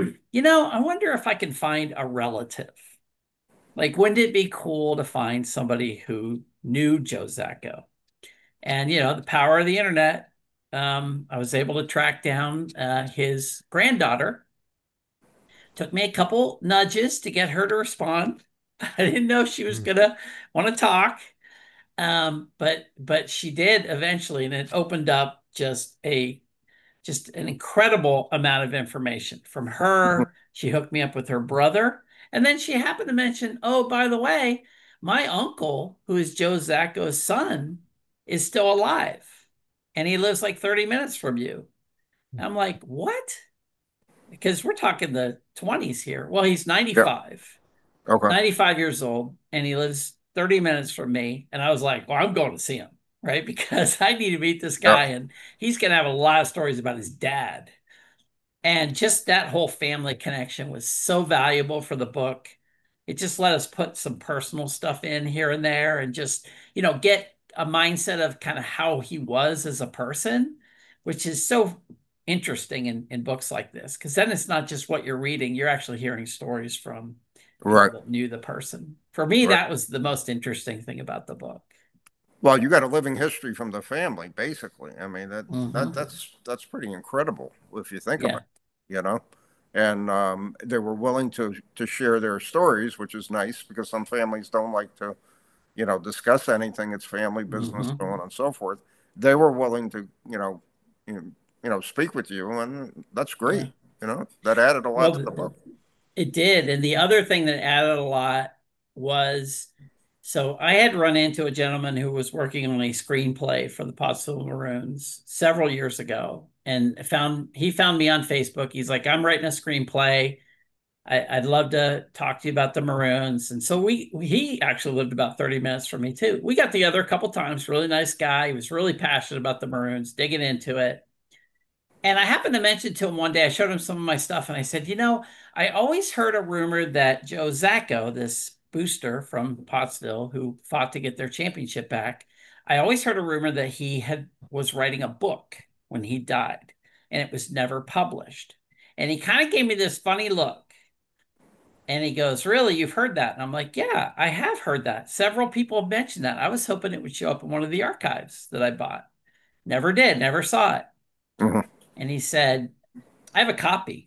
I wonder if I can find a relative. Like, wouldn't it be cool to find somebody who knew Joe Zacco? And, the power of the internet, I was able to track down his granddaughter. Took me a couple nudges to get her to respond. I didn't know she was Hmm. gonna want to talk, but she did eventually, and it opened up just an incredible amount of information from her. She hooked me up with her brother. And then she happened to mention, oh, by the way, my uncle, who is Joe Zacco's son, is still alive. And he lives like 30 minutes from you. I'm like, what? Because we're talking the 20s here. Well, he's Yeah. 95, Okay. 95 years old, and he lives 30 minutes from me. And I was like, well, I'm going to see him, right? Because I need to meet this Yeah. guy, and he's going to have a lot of stories about his dad. And just that whole family connection was so valuable for the book. It just let us put some personal stuff in here and there and just, get a mindset of kind of how he was as a person, which is so interesting in books like this. Because then it's not just what you're reading, you're actually hearing stories from people Right. that knew the person. For me, Right. that was the most interesting thing about the book. Well, you got a living history from the family, basically. I mean, Hmm. that's pretty incredible if you think about Yeah. it, you know. And they were willing to share their stories, which is nice because some families don't like to, discuss anything. It's family business, so Hmm. on and so forth. They were willing to, speak with you, and that's great. Yeah. That added a lot to the Well, book. it did. And the other thing that added a lot was so I had run into a gentleman who was working on a screenplay for the Pottsville Maroons several years ago and he found me on Facebook. He's like, I'm writing a screenplay. I'd love to talk to you about the Maroons. And so he actually lived about 30 minutes from me too. We got together a couple times, really nice guy. He was really passionate about the Maroons, digging into it. And I happened to mention to him one day, I showed him some of my stuff and I said, I always heard a rumor that Joe Zacco, this booster from Pottsville who fought to get their championship back, I always heard a rumor that was writing a book when he died and it was never published. And he kind of gave me this funny look. And he goes, "Really? You've heard that?" And I'm like, "Yeah, I have heard that. Several people have mentioned that. I was hoping it would show up in one of the archives that I bought. Never did, never saw it." Mhm. And he said, "I have a copy."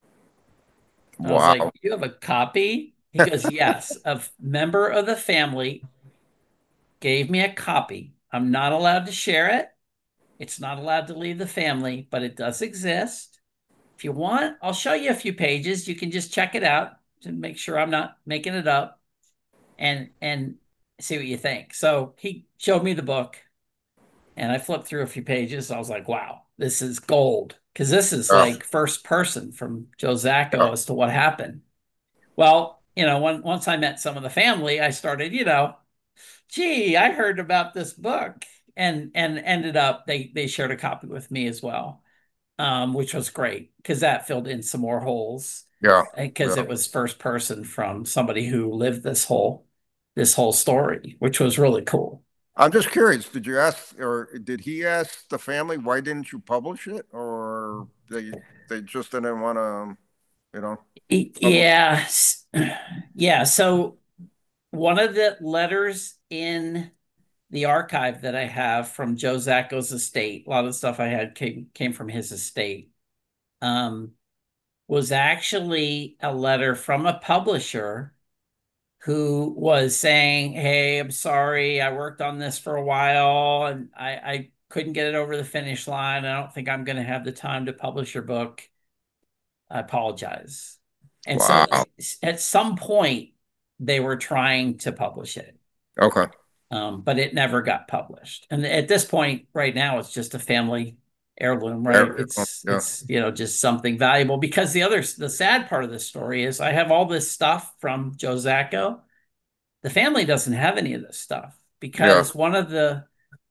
I was like, Wow. "You have a copy?" He goes, "Yes, a member of the family gave me a copy. I'm not allowed to share it. It's not allowed to leave the family, but it does exist. If you want, I'll show you a few pages. You can just check it out to make sure I'm not making it up and see what you think." So he showed me the book and I flipped through a few pages. I was like, wow, this is gold. Because this is Yeah, like first person from Joe yeah, Zacco as to what happened. Well, once I met some of the family, I started, gee, I heard about this book, and ended up they shared a copy with me as well, which was great because that filled in some more holes yeah, because yeah. it was first person from somebody who lived this whole story, which was really cool. I'm just curious. Did you ask, or did he ask the family why didn't you publish it, or they just didn't want to, you know, publish? Yeah. Yeah. So one of the letters in the archive that I have from Joe Zacco's estate, a lot of the stuff I had came from his estate, um, was actually a letter from a publisher who was saying, "Hey, I'm sorry, I worked on this for a while and I couldn't get it over the finish line. I don't think I'm going to have the time to publish your book. I apologize." And so Wow. at some point, they were trying to publish it, Okay. but it never got published. And at this point, right now, it's just a family heirloom, right? There, It's yeah. it's just something valuable because the sad part of this story is I have all this stuff from Joe Zacco. The family doesn't have any of this stuff Yeah. because one of the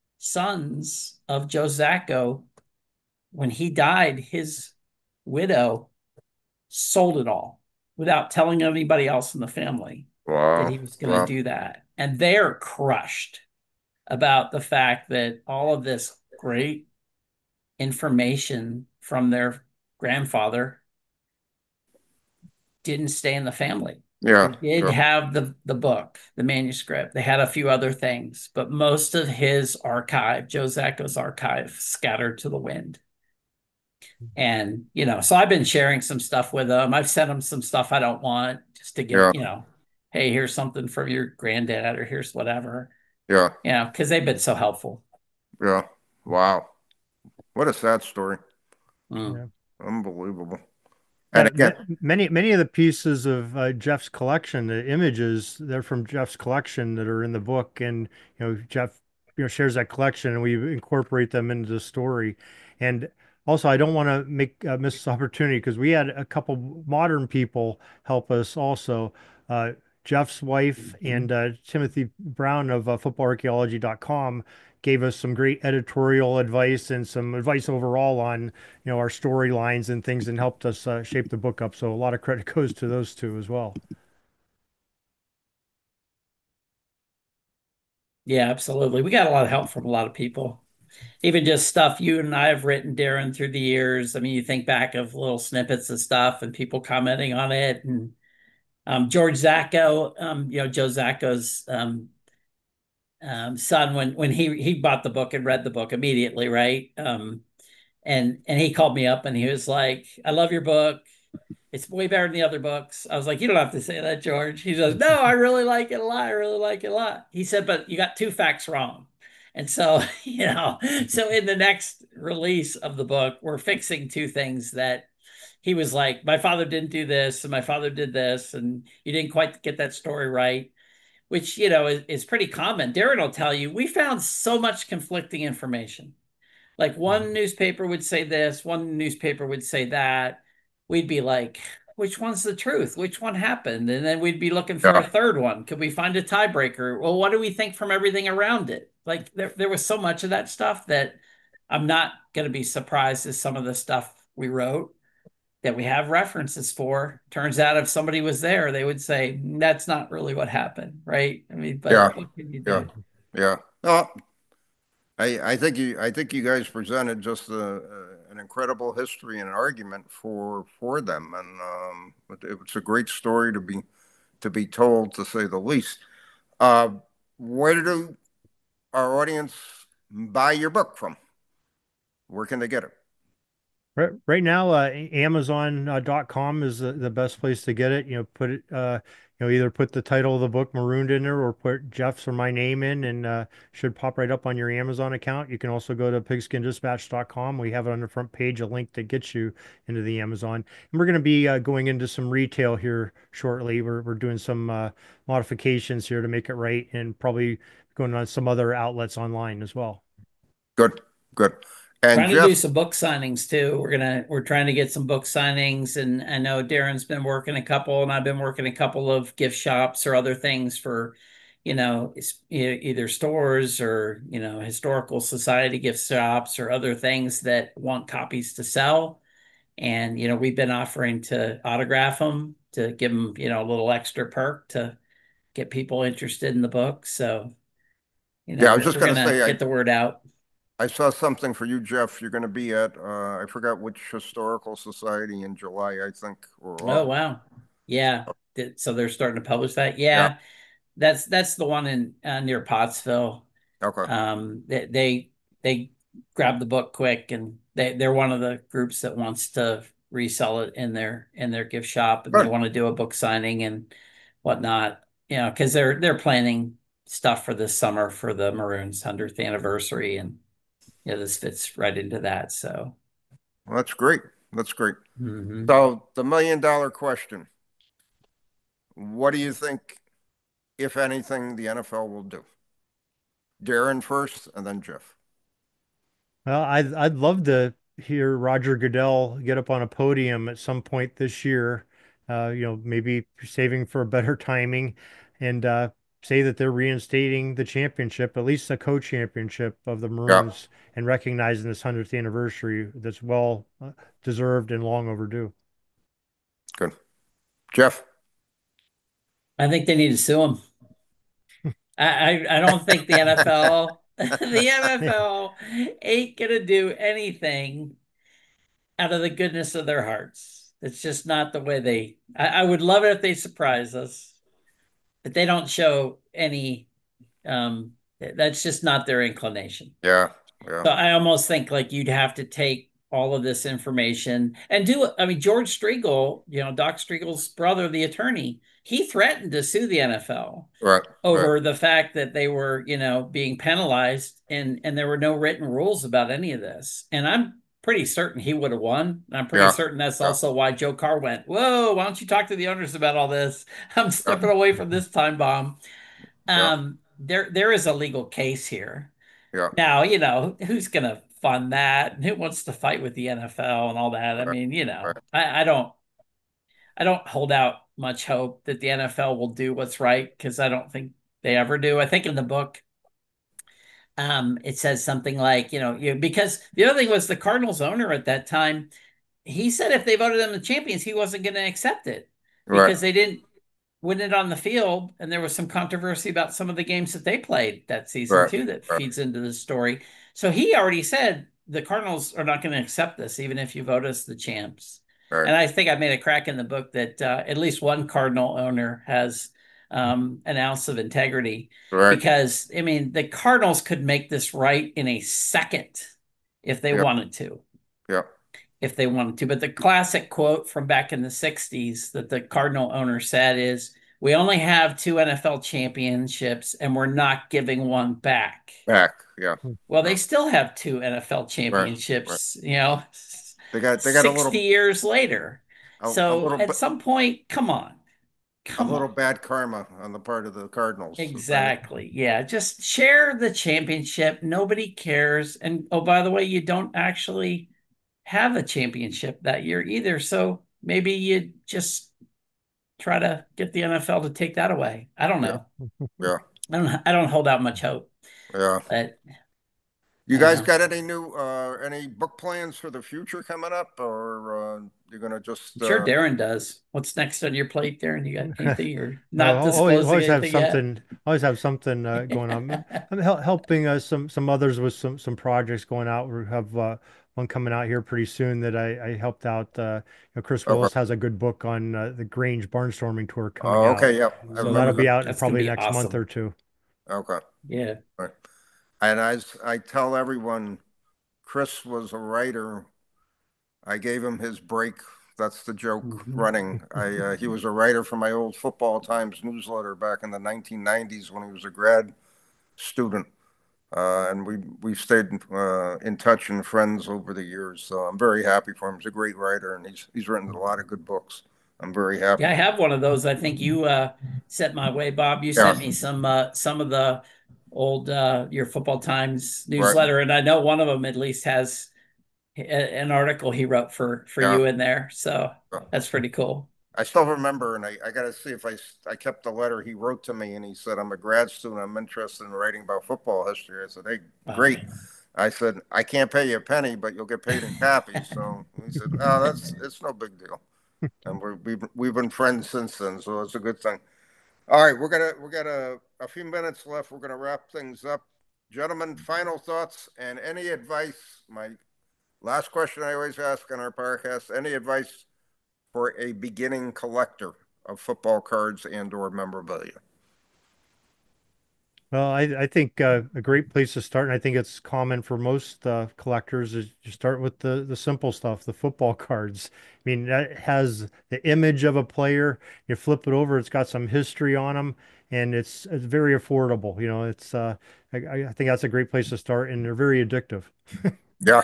sons of Joe Zacco, when he died, his widow sold it all without telling anybody else in the family that Wow. he was going to Wow. do that. And they're crushed about the fact that all of this great information from their grandfather didn't stay in the family. They Yeah. did Yeah. have the book, the manuscript. They had a few other things, but most of his archive, Joe Zacco's archive, scattered to the wind. And, so I've been sharing some stuff with them. I've sent them some stuff I don't want just to give, Yeah. hey, here's something from your granddad or here's whatever, Yeah. because they've been so helpful. Yeah. Wow. What a sad story. Mm. Yeah. Unbelievable. And Yeah, again, many of the pieces of Jeff's collection, the images, they're from Jeff's collection that are in the book, and Jeff, shares that collection, and we incorporate them into the story. And also, I don't want to miss this opportunity because we had a couple modern people help us also. Jeff's wife and Timothy Brown of footballarchaeology.com gave us some great editorial advice and some advice overall on our storylines and things, and helped us shape the book up. So a lot of credit goes to those two as well. Yeah, absolutely. We got a lot of help from a lot of people. Even just stuff you and I have written, Darren, through the years. I mean, you think back of little snippets of stuff and people commenting on it. And George Zacco, Joe Zacco's son, when he bought the book and read the book immediately, right? And he called me up and he was like, "I love your book. It's way better than the other books." I was like, "You don't have to say that, George." He says, "No, I really like it a lot. I really like it a lot." He said, "But you got two facts wrong." And so, so in the next release of the book, we're fixing two things that he was like, "My father didn't do this, and my father did this, and you didn't quite get that story right," which, is pretty common. Darren will tell you, we found so much conflicting information. Like one newspaper would say this, one newspaper would say that. We'd be like, which one's the truth? Which one happened? And then we'd be looking for a Yeah. third one. Could we find a tiebreaker? Well, what do we think from everything around it? Like there was so much of that stuff that I'm not going to be surprised at some of the stuff we wrote that we have references for. Turns out if somebody was there, they would say that's not really what happened, right? I mean, but Yeah. what can you Yeah. do? Yeah. No, I think you guys presented just an incredible history and an argument for them, and it's a great story to be told, to say the least. Uh, where do our audience buy your book from? Where can they get it? Right now, Amazon.com is the best place to get it. Put it, either put the title of the book Marooned in there or put Jeff's or my name in, and should pop right up on your Amazon account. You can also go to pigskinddispatch.com. We have it on the front page, a link that gets you into the Amazon. And we're going to be going into some retail here shortly. We're doing some modifications here to make it right, and probably going on some other outlets online as well. Good, good. And Trying to do Jeff, some book signings too. We're trying to get some book signings, and I know Darren's been working a couple, and I've been working a couple of gift shops or other things for, either stores or historical society gift shops or other things that want copies to sell. And we've been offering to autograph them to give them a little extra perk to get people interested in the book. So yeah, I was we're, just we're going to gonna say, get the word out. I saw something for you, Jeff. You're going to be at, I forgot which historical society in July, I think, or Oh August. wow. Yeah. So they're starting to publish that. Yeah. Yeah. That's the one in near Pottsville. Okay. They grab the book quick, and they're one of the groups that wants to resell it in their gift shop, and they Good. want to do a book signing and whatnot, because they're planning stuff for this summer for the Maroons 100th anniversary, and this fits right into that. So Well, that's great. That's great. mhm. So the $1 million question, what do you think, if anything, the NFL will do? Darren first and then Jeff. Well, I'd love to hear Roger Goodell get up on a podium at some point this year. Maybe saving for a better timing, and say that they're reinstating the championship, at least the co-championship of the Yeah, Maroons, and recognizing this 100th anniversary that's well deserved and long overdue. good. Jeff. I think they need to sue him. I don't think the NFL the NFL ain't gonna do anything out of the goodness of their hearts. It's just not the way I would love it if they surprise us, but they don't show any that's just not their inclination. Yeah, yeah, So I almost think like you'd have to take all of this information and do it. I mean, George Striegel, Doc Striegel's brother, the attorney, he threatened to sue the NFL right, right. over the fact that they were, being penalized, and there were no written rules about any of this. And I'm pretty certain he would have won. And I'm pretty Yeah, certain that's yeah, also why Joe Carr went, "Whoa, why don't you talk to the owners about all this? I'm yeah, stepping away from this time bomb." yeah, There is a legal case here. yeah, Now, who's gonna fund that, and who wants to fight with the NFL and all that? I right, mean, right. I don't hold out much hope that the NFL will do what's right, because I don't think they ever do. I think in the book, it says something like, because the other thing was the Cardinals owner at that time, he said if they voted them the champions, he wasn't going to accept it Right, because they didn't win it on the field, and there was some controversy about some of the games that they played that season right, too that right, feeds into the story. So he already said the Cardinals are not going to accept this, even if you vote us the champs. right, And I think I made a crack in the book that at least one Cardinal owner has an ounce of integrity, right. because I mean the Cardinals could make this right in a second if they Yeah, wanted to. yeah, If they wanted to. But the classic quote from back in the 60s that the Cardinal owner said is, "We only have two NFL championships, and we're not giving one back." back. Yeah, Well, they yeah, still have two NFL right, right. championships, They got 60 years later. a So little at some point, come on. a Come little on. bad karma on the part of the Cardinals. Exactly. Yeah. Just share the championship. Nobody cares. And oh, by the way, you don't actually have a championship that year either. So maybe you just try to get the NFL to take that away. I don't Yeah, know. yeah, I don't hold out much hope, yeah. but You I don't guys know. got any new any book plans for the future coming up, or you're gonna just I'm sure Darren does. What's next on your plate, Darren? You got anything? You're not Always, disclosing always have anything yet? something. Always have something going on. I'm helping some others with some projects going out. We have one coming out here pretty soon that I helped out. Chris okay. Willis has a good book on the Grange barnstorming tour coming Oh, out, okay, yeah, I so remember that'll that. be out in That's gonna probably be next month awesome. or two. Okay, Yeah. right. And as I tell everyone, Chris was a writer. I gave him his break. That's the joke Mhm. running. I He was a writer for my old Football Times newsletter back in the 1990s when he was a grad student. And we've stayed in touch and friends over the years. So I'm very happy for him. He's a great writer, and he's written a lot of good books. I'm very Yeah, happy I for him. have one of those. I think you sent my way, Bob. You Yeah, sent me some of the old your Football Times right. newsletter, and I know one of them at least has an article he wrote for Yeah. you in there. So that's pretty cool. I still remember, and I got to see if I kept the letter he wrote to me, and he said, "I'm a grad student. I'm interested in writing about football history." I said, "Hey, Wow. great." I said, "I can't pay you a penny, but you'll get paid in copies." So he said, "Oh, that's it's no big deal." And we've been friends since then, so it's a good thing. All right, we got a few minutes left. We're gonna wrap things up, gentlemen. Final thoughts and any advice. My last question I always ask on our podcast: any advice for a beginning collector of football cards and or memorabilia? Well, I think a great place to start, and I think it's common for most collectors, is you start with the simple stuff, the football cards. I mean, that has the image of a player. You flip it over, it's got some history on them, and it's very affordable. It's I think that's a great place to start, and they're very addictive. Yeah,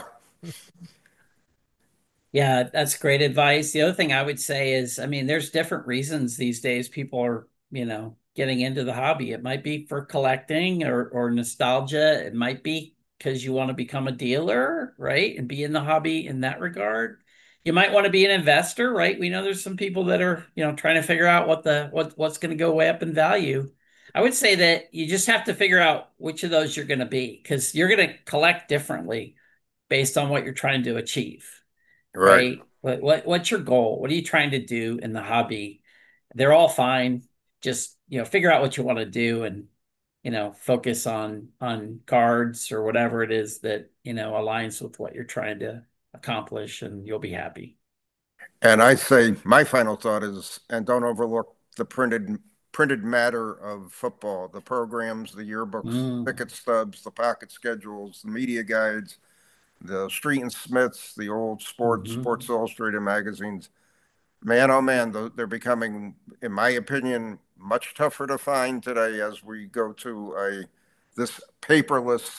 Yeah, that's great advice. The other thing I would say is, I mean, there's different reasons these days people are, getting into the hobby. It might be for collecting or nostalgia. It might be because you want to become a dealer, right? And be in the hobby in that regard. You might want to be an investor, right? We know there's some people that are, trying to figure out what's going to go way up in value. I would say that you just have to figure out which of those you're going to be because you're going to collect differently based on what you're trying to achieve, right. right? What's your goal? What are you trying to do in the hobby? They're all fine. Just, figure out what you want to do and, focus on cards or whatever it is that, aligns with what you're trying to accomplish and you'll be happy. And I say my final thought is, and don't overlook the printed matter of football, the programs, the yearbooks, Mm, ticket stubs, the pocket schedules, the media guides, the Street and Smiths, the old hmm Sports Illustrated magazines. Man, oh man, they're becoming, in my opinion, much tougher to find today as we go to a this paperless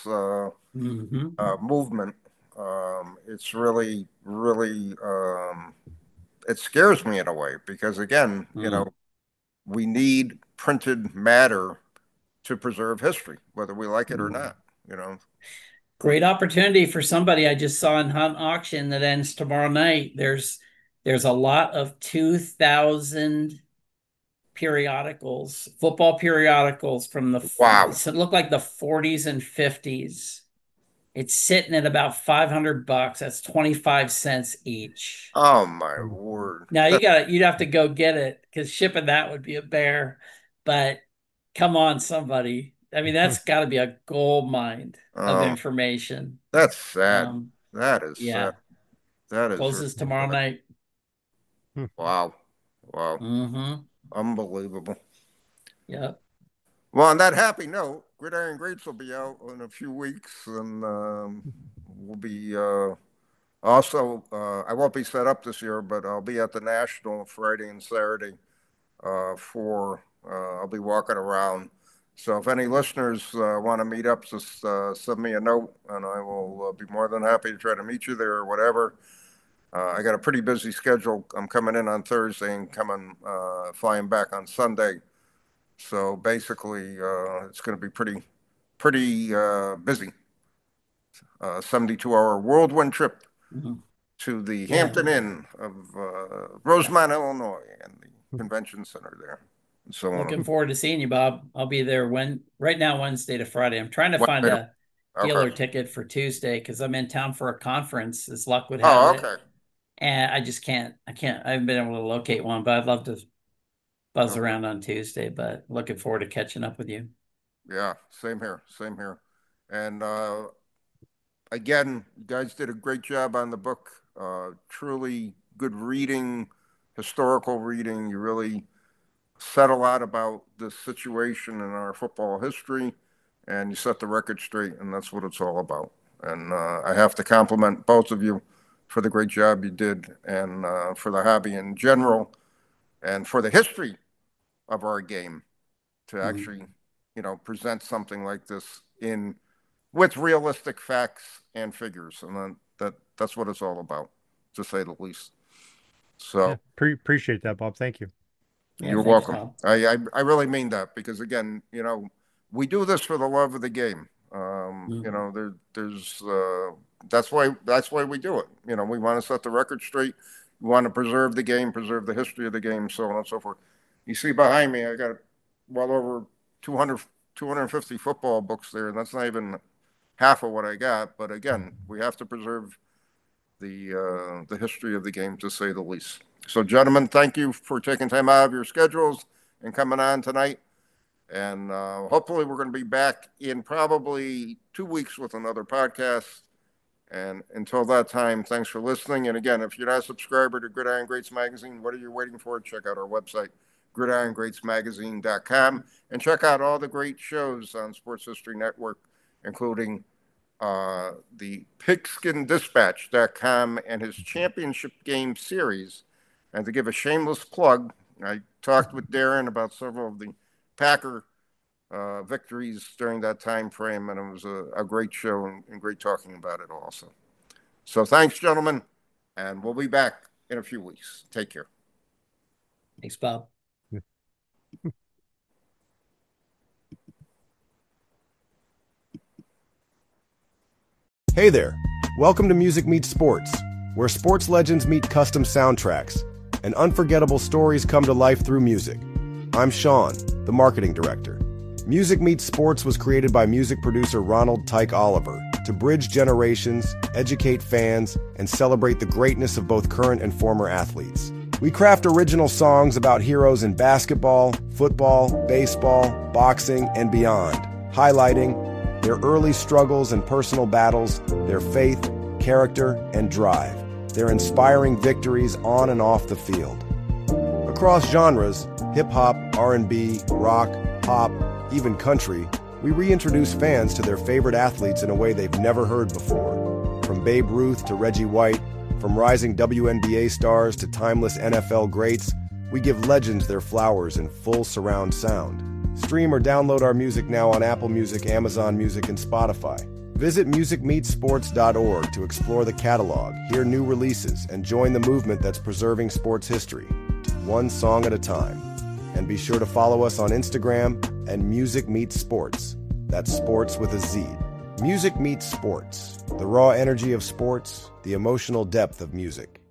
movement. It's really, it scares me in a way because again, mm. we need printed matter to preserve history, whether we like it or Mm. not. You know, Great opportunity for somebody I just saw in Hunt Auction that ends tomorrow night. There's a lot of 2000 periodicals, football periodicals from wow. it looked like the 40s and 50s. It's sitting at about $500. That's 25 cents each. Oh my word. Now you'd have to go get it because shipping that would be a bear. But come on, somebody. I mean, that's got to be a gold mine of Um, information. that's sad. Um, That is sad. yeah, That is really closes tomorrow sad. night. Wow. Wow. Mm-hmm. Unbelievable. Yep. Well, on that happy note, Gridiron Greats will be out in a few weeks, and we'll be also. I won't be set up this year, but I'll be at the National Friday and Saturday. For I'll be walking around. So if any listeners want to meet up, just send me a note, and I will be more than happy to try to meet you there or whatever. I got a pretty busy schedule. I'm coming in on Thursday and flying back on Sunday. So basically, it's going to be pretty busy. 72-hour whirlwind trip. Mhm. to the Hampton Inn of Rosemont, Illinois, and the convention center there. And so looking forward to seeing you, Bob. I'll be there right now, Wednesday to Friday. I'm trying to find a dealer ticket for Tuesday because I'm in town for a conference, as luck would have it. And I just can't. I haven't been able to locate one, but I'd love to buzz around on Tuesday. But looking forward to catching up with you. Yeah, same here. And again, you guys did a great job on the book. Truly good reading, historical reading. You really said a lot about the situation in our football history, and you set the record straight, and that's what it's all about. And I have to compliment both of you for the great job you did, and for the hobby in general, and for the history of our game to actually, present something like this with realistic facts and figures, and that's what it's all about, to say the least. So appreciate that, Bob. Thank you. Yeah, you're welcome. I really mean that, because again, we do this for the love of the game. There's that's why we do it. We want to set the record straight. We want to preserve the game, preserve the history of the game, so on and so forth. You see behind me, I got well over 250 football books there, and that's not even half of what I got. But again, we have to preserve the history of the game, to say the least. So, gentlemen, thank you for taking time out of your schedules and coming on tonight. And hopefully we're going to be back in probably 2 weeks with another podcast. And until that time, thanks for listening. And again, if you're not a subscriber to Gridiron Greats Magazine, what are you waiting for? Check out our website, gridirongreatsmagazine.com, and check out all the great shows on Sports History Network, including the PigskinDispatch.com and his championship game series. And to give a shameless plug, I talked with Darren about several of the Packer victories during that time frame, and it was a great show and great talking about it also. So thanks, gentlemen, and we'll be back in a few weeks. Take care. Thanks, Bob. Hey there. Welcome to Music Meets Sports, where sports legends meet custom soundtracks and unforgettable stories come to life through music. I'm Sean, the marketing director. Music Meets Sports was created by music producer Ronald Tyke Oliver to bridge generations, educate fans, and celebrate the greatness of both current and former athletes. We craft original songs about heroes in basketball, football, baseball, boxing, and beyond, highlighting their early struggles and personal battles, their faith, character, and drive, their inspiring victories on and off the field. Across genres, hip-hop, R&B, rock, pop, even country, we reintroduce fans to their favorite athletes in a way they've never heard before. From Babe Ruth to Reggie White, from rising WNBA stars to timeless NFL greats, we give legends their flowers in full surround sound. Stream or download our music now on Apple Music, Amazon Music, and Spotify. Visit musicmeetsports.org to explore the catalog, hear new releases, and join the movement that's preserving sports history, one song at a time. And be sure to follow us on Instagram and Music Meets Sports. That's sports with a Z. Music Meets Sports. The raw energy of sports, the emotional depth of music.